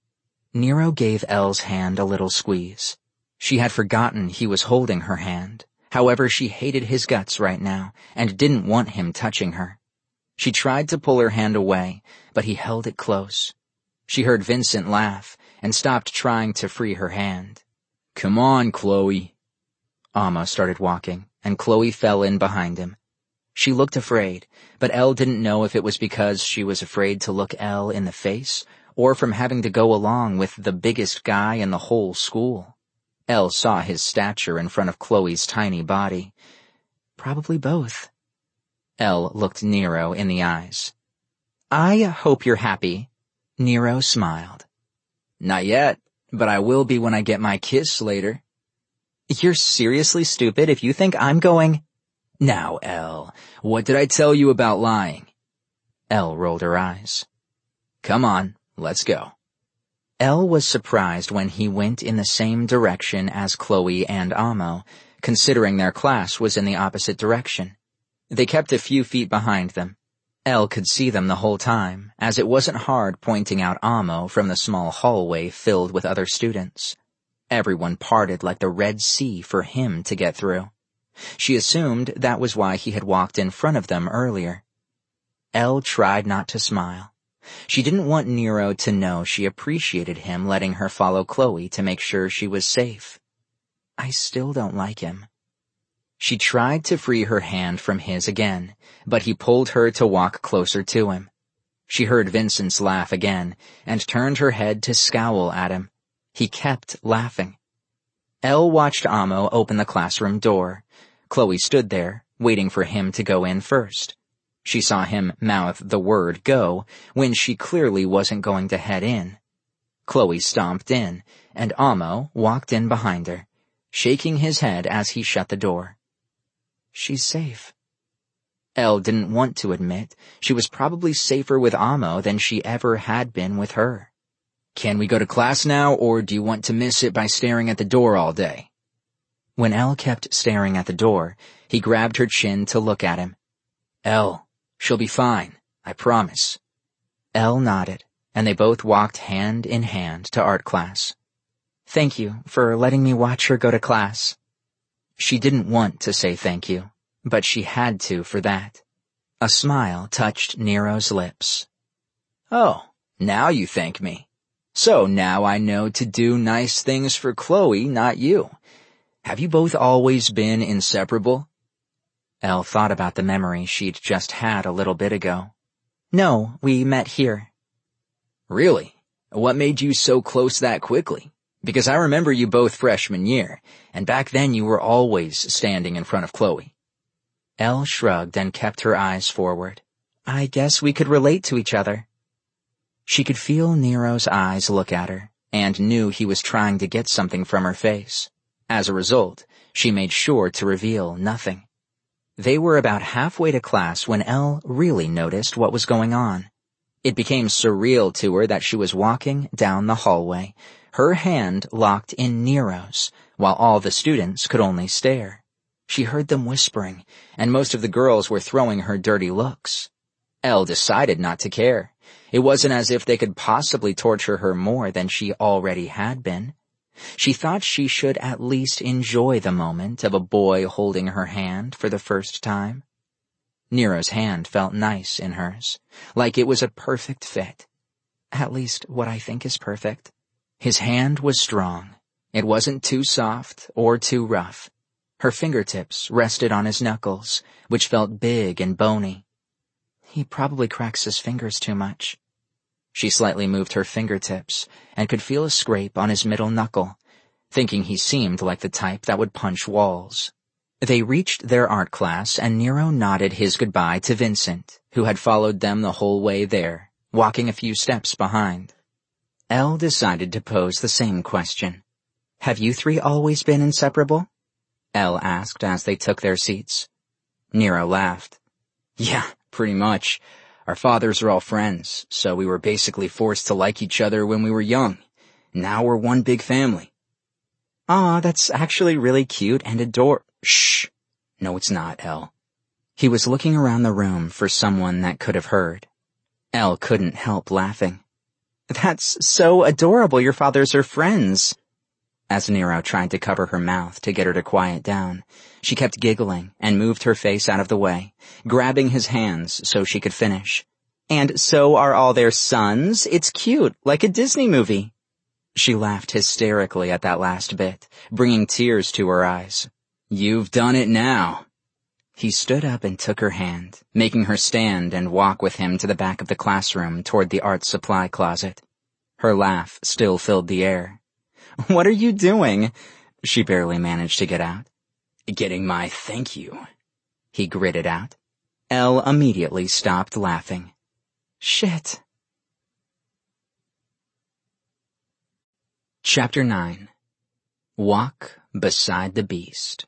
Nero gave Elle's hand a little squeeze. She had forgotten he was holding her hand. However, she hated his guts right now and didn't want him touching her. She tried to pull her hand away, but he held it close. She heard Vincent laugh and stopped trying to free her hand. Come on, Chloe. Amo started walking, and Chloe fell in behind him. She looked afraid, but Elle didn't know if it was because she was afraid to look Elle in the face or from having to go along with the biggest guy in the whole school. Elle saw his stature in front of Chloe's tiny body. Probably both. Elle looked Nero in the eyes. I hope you're happy. Nero smiled. Not yet, but I will be when I get my kiss later. You're seriously stupid if you think I'm going... Now, Elle, what did I tell you about lying? Elle rolled her eyes. Come on, let's go. Elle was surprised when he went in the same direction as Chloe and Amo, considering their class was in the opposite direction. They kept a few feet behind them. Elle could see them the whole time, as it wasn't hard pointing out Amo from the small hallway filled with other students. Everyone parted like the Red Sea for him to get through. She assumed that was why he had walked in front of them earlier. Elle tried not to smile. She didn't want Nero to know she appreciated him letting her follow Chloe to make sure she was safe. I still don't like him. She tried to free her hand from his again, but he pulled her to walk closer to him. She heard Vincent's laugh again and turned her head to scowl at him. He kept laughing. Elle watched Amo open the classroom door. Chloe stood there, waiting for him to go in first. She saw him mouth the word go when she clearly wasn't going to head in. Chloe stomped in, and Amo walked in behind her, shaking his head as he shut the door. She's safe. Elle didn't want to admit she was probably safer with Amo than she ever had been with her. Can we go to class now, or do you want to miss it by staring at the door all day? When Elle kept staring at the door, he grabbed her chin to look at him. Elle, she'll be fine, I promise. Elle nodded, and they both walked hand in hand to art class. Thank you for letting me watch her go to class. She didn't want to say thank you, but she had to for that. A smile touched Nero's lips. Oh, now you thank me. So now I know to do nice things for Chloe, not you. Have you both always been inseparable? Elle thought about the memory she'd just had a little bit ago. No, we met here. Really? What made you so close that quickly? Because I remember you both freshman year, and back then you were always standing in front of Chloe. Elle shrugged and kept her eyes forward. I guess we could relate to each other. She could feel Nero's eyes look at her, and knew he was trying to get something from her face. As a result, she made sure to reveal nothing. They were about halfway to class when Elle really noticed what was going on. It became surreal to her that she was walking down the hallway, her hand locked in Nero's, while all the students could only stare. She heard them whispering, and most of the girls were throwing her dirty looks. Elle decided not to care. It wasn't as if they could possibly torture her more than she already had been. She thought she should at least enjoy the moment of a boy holding her hand for the first time. Nero's hand felt nice in hers, like it was a perfect fit. At least what I think is perfect. His hand was strong. It wasn't too soft or too rough. Her fingertips rested on his knuckles, which felt big and bony. He probably cracks his fingers too much. She slightly moved her fingertips and could feel a scrape on his middle knuckle, thinking he seemed like the type that would punch walls. They reached their art class, and Nero nodded his goodbye to Vincent, who had followed them the whole way there, walking a few steps behind. Elle decided to pose the same question. Have you three always been inseparable? Elle asked as they took their seats. Nero laughed. Yeah, pretty much. Our fathers are all friends, so we were basically forced to like each other when we were young. Now we're one big family. Aw, that's actually really cute and Shh! No, it's not, Elle. He was looking around the room for someone that could have heard. Elle couldn't help laughing. That's so adorable, your fathers are friends. As Nero tried to cover her mouth to get her to quiet down, she kept giggling and moved her face out of the way, grabbing his hands so she could finish. And so are all their sons. It's cute, like a Disney movie. She laughed hysterically at that last bit, bringing tears to her eyes. You've done it now. He stood up and took her hand, making her stand and walk with him to the back of the classroom toward the art supply closet. Her laugh still filled the air. What are you doing? She barely managed to get out. Getting my thank you, he gritted out. Elle immediately stopped laughing. Shit. Chapter 9. Walk Beside the Beast.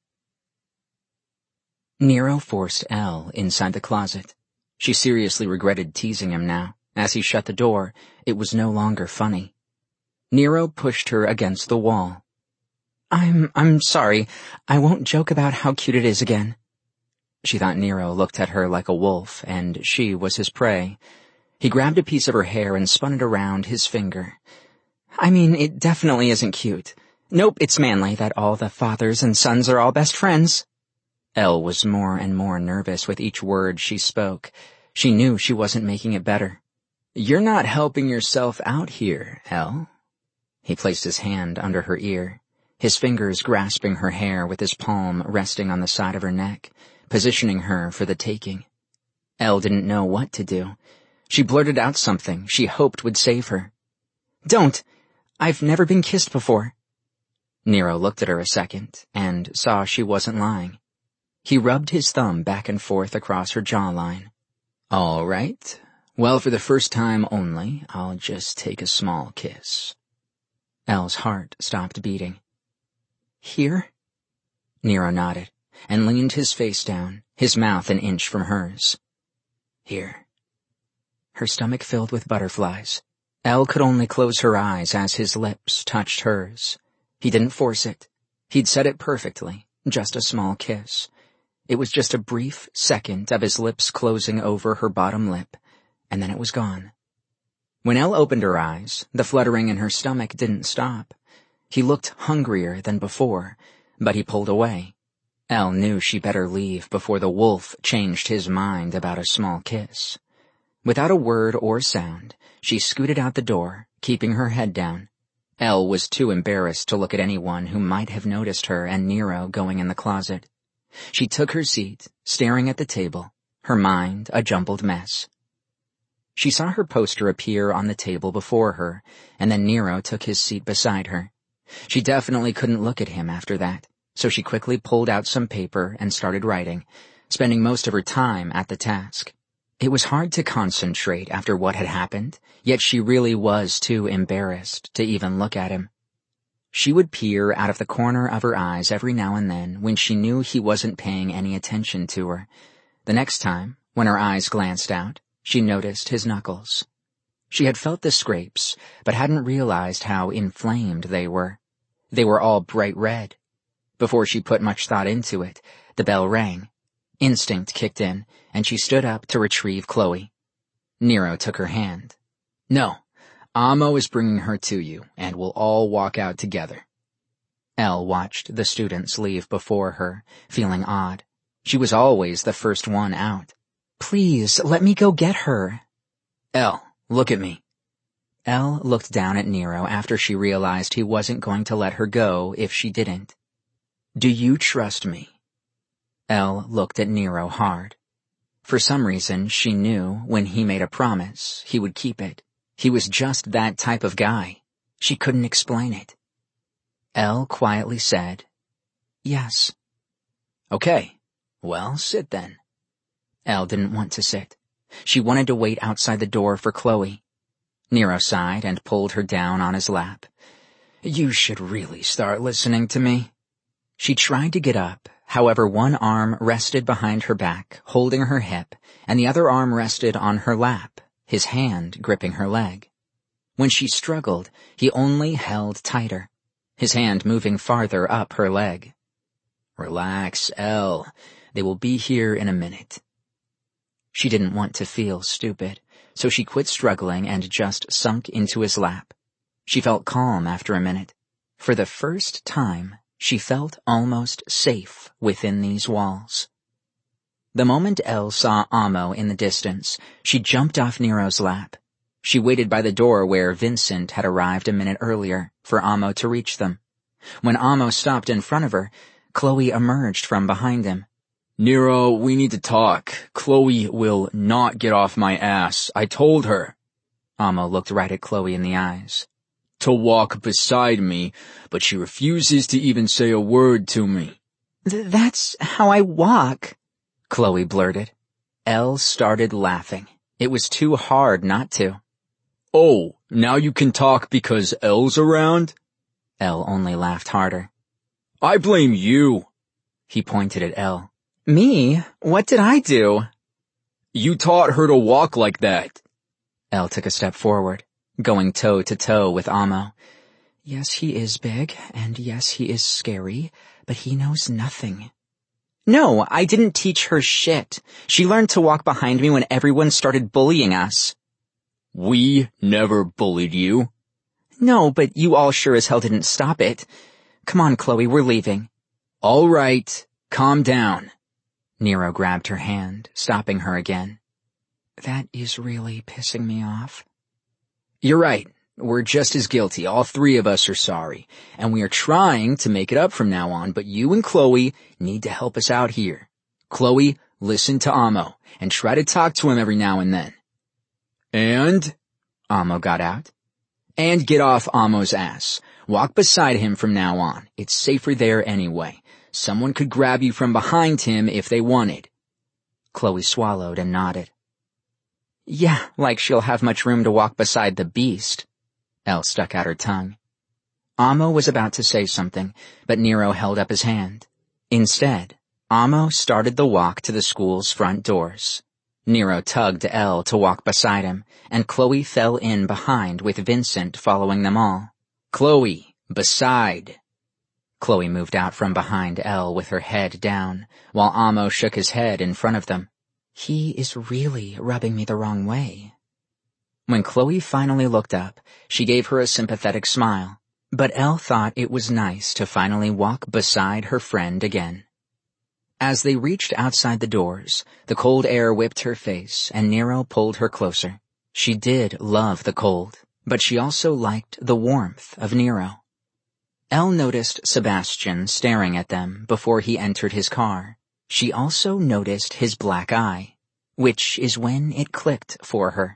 Nero forced Elle inside the closet. She seriously regretted teasing him now. As he shut the door, it was no longer funny. Nero pushed her against the wall. I'm sorry. I won't joke about how cute it is again. She thought Nero looked at her like a wolf, and she was his prey. He grabbed a piece of her hair and spun it around his finger. I mean, it definitely isn't cute. Nope, it's manly that all the fathers and sons are all best friends. Elle was more and more nervous with each word she spoke. She knew she wasn't making it better. You're not helping yourself out here, Elle. He placed his hand under her ear, his fingers grasping her hair with his palm resting on the side of her neck, positioning her for the taking. Elle didn't know what to do. She blurted out something she hoped would save her. Don't! I've never been kissed before. Nero looked at her a second and saw she wasn't lying. He rubbed his thumb back and forth across her jawline. All right. Well, for the first time only, I'll just take a small kiss. Elle's heart stopped beating. Here? Nero nodded and leaned his face down, his mouth an inch from hers. Here. Her stomach filled with butterflies. Elle could only close her eyes as his lips touched hers. He didn't force it. He'd said it perfectly, just a small kiss. It was just a brief second of his lips closing over her bottom lip, and then it was gone. When Elle opened her eyes, the fluttering in her stomach didn't stop. He looked hungrier than before, but he pulled away. Elle knew she better leave before the wolf changed his mind about a small kiss. Without a word or sound, she scooted out the door, keeping her head down. Elle was too embarrassed to look at anyone who might have noticed her and Nero going in the closet. She took her seat, staring at the table, her mind a jumbled mess. She saw her poster appear on the table before her, and then Nero took his seat beside her. She definitely couldn't look at him after that, so she quickly pulled out some paper and started writing, spending most of her time at the task. It was hard to concentrate after what had happened, yet she really was too embarrassed to even look at him. She would peer out of the corner of her eyes every now and then when she knew he wasn't paying any attention to her. The next time, when her eyes glanced out, she noticed his knuckles. She had felt the scrapes, but hadn't realized how inflamed they were. They were all bright red. Before she put much thought into it, the bell rang. Instinct kicked in, and she stood up to retrieve Chloe. Nero took her hand. No, Amo is bringing her to you, and we'll all walk out together. Elle watched the students leave before her, feeling odd. She was always the first one out. Please, let me go get her. Elle, look at me. Elle looked down at Nero after she realized he wasn't going to let her go if she didn't. Do you trust me? Elle looked at Nero hard. For some reason, she knew when he made a promise, he would keep it. He was just that type of guy. She couldn't explain it. Elle quietly said, Yes. Okay, well, sit then. Elle didn't want to sit. She wanted to wait outside the door for Chloe. Nero sighed and pulled her down on his lap. You should really start listening to me. She tried to get up. However, one arm rested behind her back, holding her hip, and the other arm rested on her lap, his hand gripping her leg. When she struggled, he only held tighter. his hand moving farther up her leg. "Relax, Elle. They will be here in a minute." She didn't want to feel stupid, so she quit struggling and just sunk into his lap. She felt calm after a minute. For the first time, she felt almost safe within these walls. The moment Elle saw Amo in the distance, she jumped off Nero's lap. She waited by the door where Vincent had arrived a minute earlier for Amo to reach them. When Amo stopped in front of her, Chloe emerged from behind him. "Nero, we need to talk. Chloe will not get off my ass. I told her." Amo looked right at Chloe in the eyes. "To walk beside me, but she refuses to even say a word to me." That's how I walk," Chloe blurted. Elle started laughing. It was too hard not to. "Oh, now you can talk because Elle's around?" Elle only laughed harder. "I blame you." He pointed at Elle. "Me? What did I do?" "You taught her to walk like that." Elle took a step forward, going toe-to-toe with Amo. "Yes, he is big, and yes, he is scary, but he knows nothing." "No, I didn't teach her shit. She learned to walk behind me when everyone started bullying us." "We never bullied you." "No, but you all sure as hell didn't stop it. Come on, Chloe, we're leaving." "All right, calm down." Nero grabbed her hand, stopping her again. "That is really pissing me off." "You're right. We're just as guilty. All three of us are sorry. And we are trying to make it up from now on, but you and Chloe need to help us out here. Chloe, listen to Amo, and try to talk to him every now and then." "And?" Amo got out. "And get off Amo's ass. Walk beside him from now on. It's safer there anyway. Someone could grab you from behind him if they wanted." Chloe swallowed and nodded. "Yeah, like she'll have much room to walk beside the beast." Elle stuck out her tongue. Amo was about to say something, but Nero held up his hand. Instead, Amo started the walk to the school's front doors. Nero tugged Elle to walk beside him, and Chloe fell in behind with Vincent following them all. "Chloe, beside." Chloe moved out from behind Elle with her head down, while Amo shook his head in front of them. He is really rubbing me the wrong way. When Chloe finally looked up, she gave her a sympathetic smile, but Elle thought it was nice to finally walk beside her friend again. As they reached outside the doors, the cold air whipped her face and Nero pulled her closer. She did love the cold, but she also liked the warmth of Nero. Elle noticed Sebastian staring at them before he entered his car. She also noticed his black eye, which is when it clicked for her.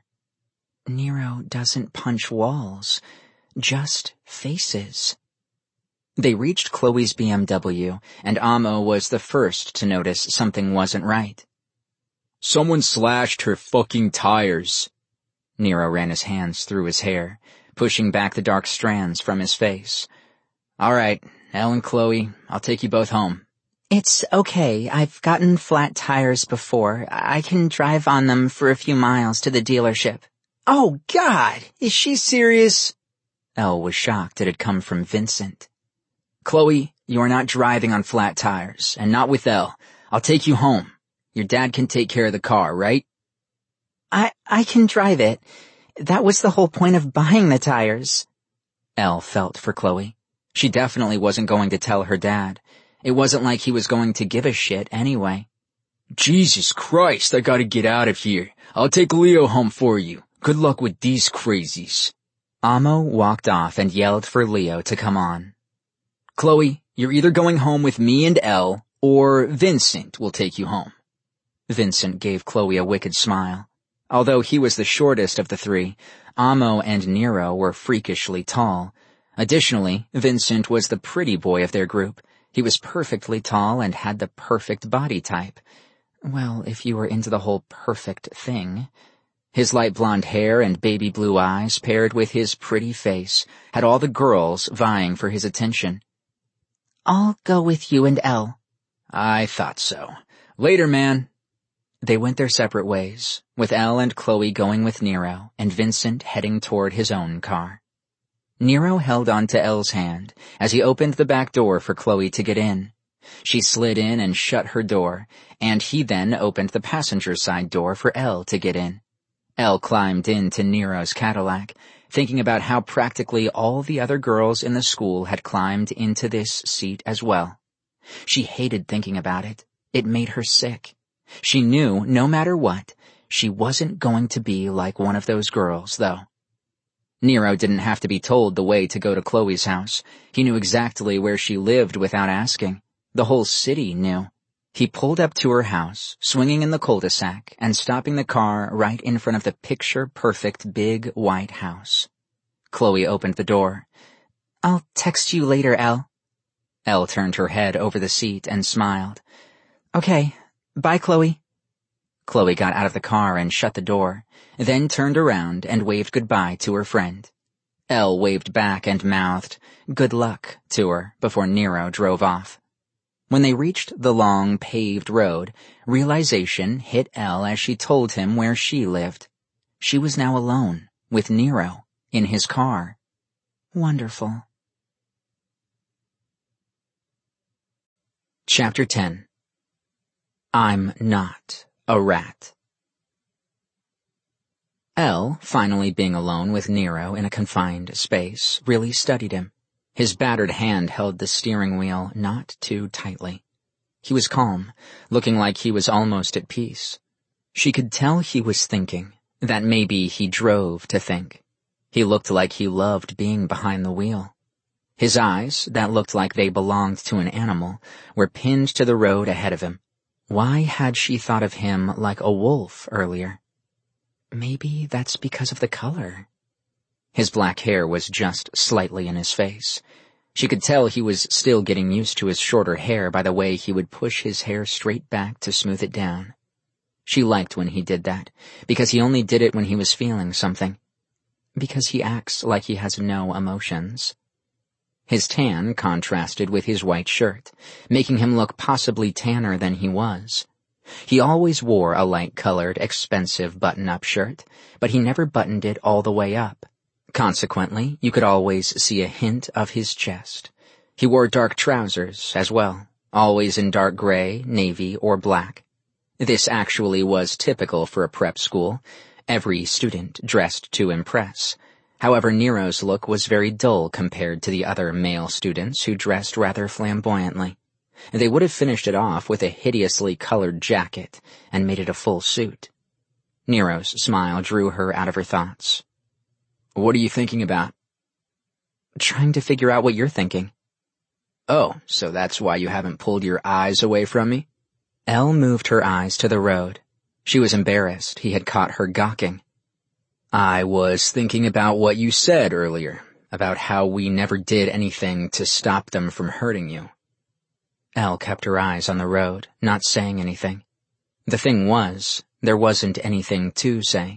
Nero doesn't punch walls, just faces. They reached Chloe's BMW, and Amo was the first to notice something wasn't right. "Someone slashed her fucking tires." Nero ran his hands through his hair, pushing back the dark strands from his face. "All right, Elle and Chloe, I'll take you both home." "It's okay. I've gotten flat tires before. I can drive on them for a few miles to the dealership." "Oh, God! Is she serious?" Elle was shocked it had come from Vincent. "Chloe, you are not driving on flat tires, and not with Elle. I'll take you home. Your dad can take care of the car, right?" I can drive it. That was the whole point of buying the tires." Elle felt for Chloe. She definitely wasn't going to tell her dad. It wasn't like he was going to give a shit anyway. "Jesus Christ, I gotta get out of here. I'll take Leo home for you. Good luck with these crazies." Amo walked off and yelled for Leo to come on. "Chloe, you're either going home with me and Elle, or Vincent will take you home." Vincent gave Chloe a wicked smile. Although he was the shortest of the three, Amo and Nero were freakishly tall. Additionally, Vincent was the pretty boy of their group. He was perfectly tall and had the perfect body type. Well, if you were into the whole perfect thing. His light blonde hair and baby blue eyes, paired with his pretty face, had all the girls vying for his attention. "I'll go with you and Elle." "I thought so. Later, man." They went their separate ways, with Elle and Chloe going with Nero and Vincent heading toward his own car. Nero held on to Elle's hand as he opened the back door for Chloe to get in. She slid in and shut her door, and he then opened the passenger side door for Elle to get in. Elle climbed into Nero's Cadillac, thinking about how practically all the other girls in the school had climbed into this seat as well. She hated thinking about it. It made her sick. She knew, no matter what, she wasn't going to be like one of those girls, though. Nero didn't have to be told the way to go to Chloe's house. He knew exactly where she lived without asking. The whole city knew. He pulled up to her house, swinging in the cul-de-sac and stopping the car right in front of the picture-perfect big white house. Chloe opened the door. "I'll text you later, Elle." Elle turned her head over the seat and smiled. "Okay, bye, Chloe." Chloe got out of the car and shut the door, then turned around and waved goodbye to her friend. Elle waved back and mouthed, "Good luck," to her before Nero drove off. When they reached the long, paved road, realization hit Elle as she told him where she lived. She was now alone, with Nero, in his car. Wonderful. Chapter 10. I'm not a rat. Elle, finally being alone with Nero in a confined space, really studied him. His battered hand held the steering wheel not too tightly. He was calm, looking like he was almost at peace. She could tell he was thinking, that maybe he drove to think. He looked like he loved being behind the wheel. His eyes, that looked like they belonged to an animal, were pinned to the road ahead of him. Why had she thought of him like a wolf earlier? Maybe that's because of the color. His black hair was just slightly in his face. She could tell he was still getting used to his shorter hair by the way he would push his hair straight back to smooth it down. She liked when he did that, because he only did it when he was feeling something. Because he acts like he has no emotions. His tan contrasted with his white shirt, making him look possibly tanner than he was. He always wore a light-colored, expensive button-up shirt, but he never buttoned it all the way up. Consequently, you could always see a hint of his chest. He wore dark trousers as well, always in dark gray, navy, or black. This actually was typical for a prep school. Every student dressed to impress. However, Nero's look was very dull compared to the other male students who dressed rather flamboyantly. They would have finished it off with a hideously colored jacket and made it a full suit. Nero's smile drew her out of her thoughts. "What are you thinking about?" "Trying to figure out what you're thinking." "Oh, so that's why you haven't pulled your eyes away from me?" Elle moved her eyes to the road. She was embarrassed he had caught her gawking. "I was thinking about what you said earlier, about how we never did anything to stop them from hurting you." Elle kept her eyes on the road, not saying anything. The thing was, there wasn't anything to say.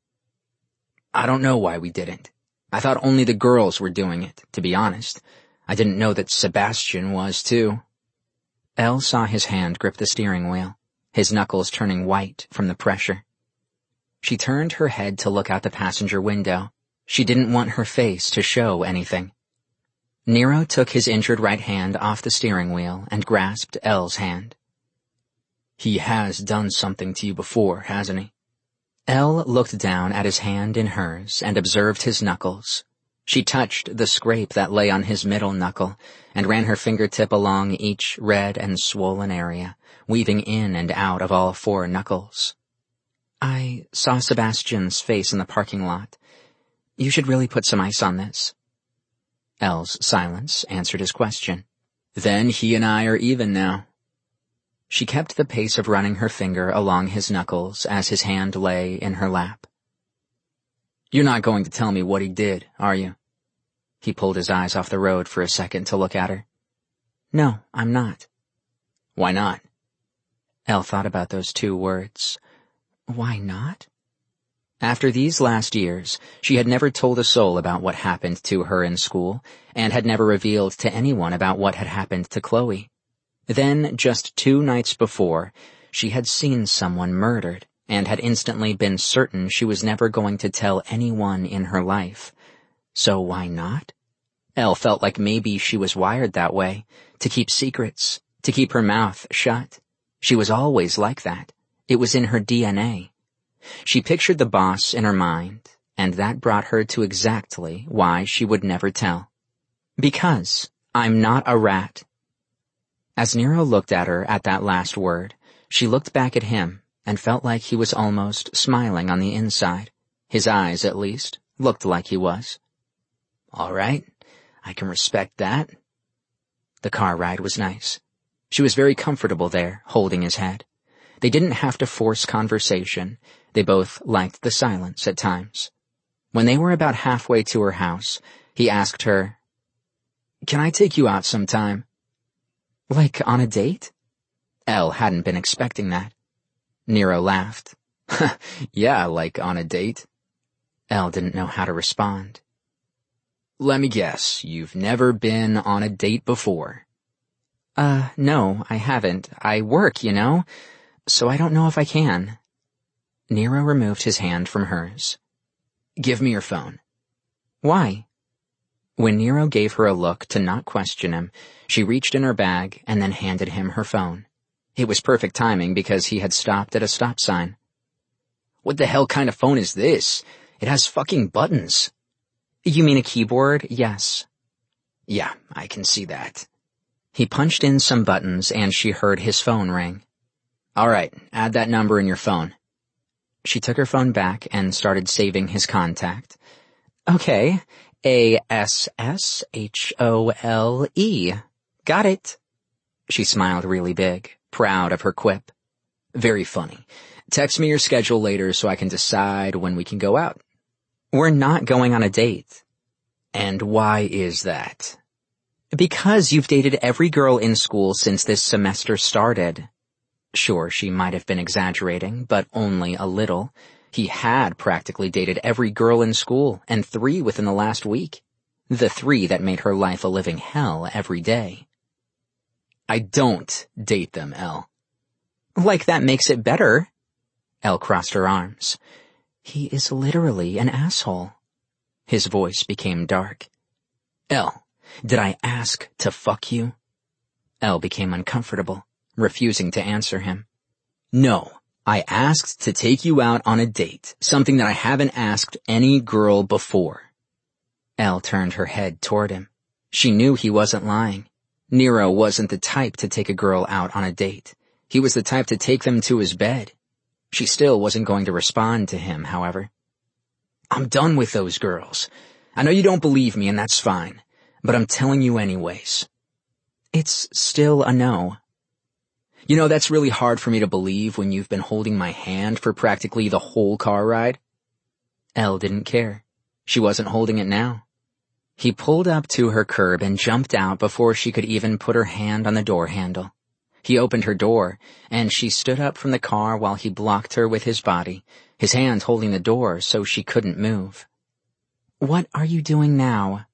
"I don't know why we didn't. I thought only the girls were doing it, to be honest. I didn't know that Sebastian was, too." Elle saw his hand grip the steering wheel, his knuckles turning white from the pressure. She turned her head to look out the passenger window. She didn't want her face to show anything. Nero took his injured right hand off the steering wheel and grasped Elle's hand. "He has done something to you before, hasn't he?" Elle looked down at his hand in hers and observed his knuckles. She touched the scrape that lay on his middle knuckle and ran her fingertip along each red and swollen area, weaving in and out of all four knuckles. "I saw Sebastian's face in the parking lot. You should really put some ice on this." Elle's silence answered his question. "Then he and I are even now." She kept the pace of running her finger along his knuckles as his hand lay in her lap. "You're not going to tell me what he did, are you?" He pulled his eyes off the road for a second to look at her. "No, I'm not." "Why not?" Elle thought about those two words. Why not? After these last years, she had never told a soul about what happened to her in school, and had never revealed to anyone about what had happened to Chloe. Then, just 2 nights before, she had seen someone murdered, and had instantly been certain she was never going to tell anyone in her life. So why not? Elle felt like maybe she was wired that way, to keep secrets, to keep her mouth shut. She was always like that. It was in her DNA. She pictured the boss in her mind, and that brought her to exactly why she would never tell. Because I'm not a rat. As Nero looked at her at that last word, she looked back at him and felt like he was almost smiling on the inside. His eyes, at least, looked like he was. All right, I can respect that. The car ride was nice. She was very comfortable there, holding his head. They didn't have to force conversation. They both liked the silence at times. When they were about halfway to her house, he asked her, "Can I take you out sometime?" Like on a date? Elle hadn't been expecting that. Nero laughed. Yeah, like on a date. Elle didn't know how to respond. Let me guess, you've never been on a date before? No, I haven't. I work, you know, so I don't know if I can. Nero removed his hand from hers. Give me your phone. Why? When Nero gave her a look to not question him, she reached in her bag and then handed him her phone. It was perfect timing because he had stopped at a stop sign. What the hell kind of phone is this? It has fucking buttons. You mean a keyboard? Yes. Yeah, I can see that. He punched in some buttons and she heard his phone ring. All right, add that number in your phone. She took her phone back and started saving his contact. Okay, ASSHOLE. Got it. She smiled really big, proud of her quip. Very funny. Text me your schedule later so I can decide when we can go out. We're not going on a date. And why is that? Because you've dated every girl in school since this semester started. Sure, she might have been exaggerating, but only a little. He had practically dated every girl in school, and 3 within the last week. The 3 that made her life a living hell every day. I don't date them, Elle. Like that makes it better. Elle crossed her arms. He is literally an asshole. His voice became dark. Elle, did I ask to fuck you? Elle became uncomfortable, refusing to answer him. No, I asked to take you out on a date, something that I haven't asked any girl before. Elle turned her head toward him. She knew he wasn't lying. Nero wasn't the type to take a girl out on a date. He was the type to take them to his bed. She still wasn't going to respond to him, however. I'm done with those girls. I know you don't believe me, and that's fine, but I'm telling you anyways. It's still a no. You know, that's really hard for me to believe when you've been holding my hand for practically the whole car ride. Elle didn't care. She wasn't holding it now. He pulled up to her curb and jumped out before she could even put her hand on the door handle. He opened her door, and she stood up from the car while he blocked her with his body, his hand holding the door so she couldn't move. What are you doing now?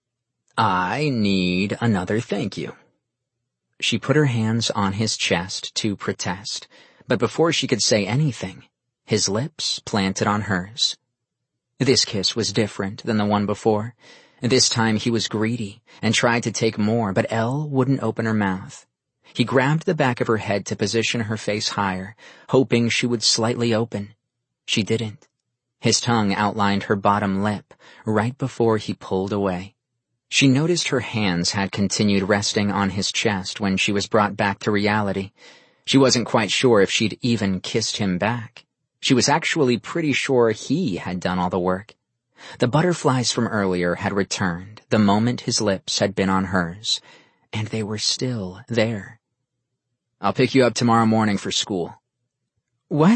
I need another thank you. She put her hands on his chest to protest, but before she could say anything, his lips planted on hers. This kiss was different than the one before. This time he was greedy and tried to take more, but Elle wouldn't open her mouth. He grabbed the back of her head to position her face higher, hoping she would slightly open. She didn't. His tongue outlined her bottom lip right before he pulled away. She noticed her hands had continued resting on his chest when she was brought back to reality. She wasn't quite sure if she'd even kissed him back. She was actually pretty sure he had done all the work. The butterflies from earlier had returned the moment his lips had been on hers, and they were still there. I'll pick you up tomorrow morning for school. What?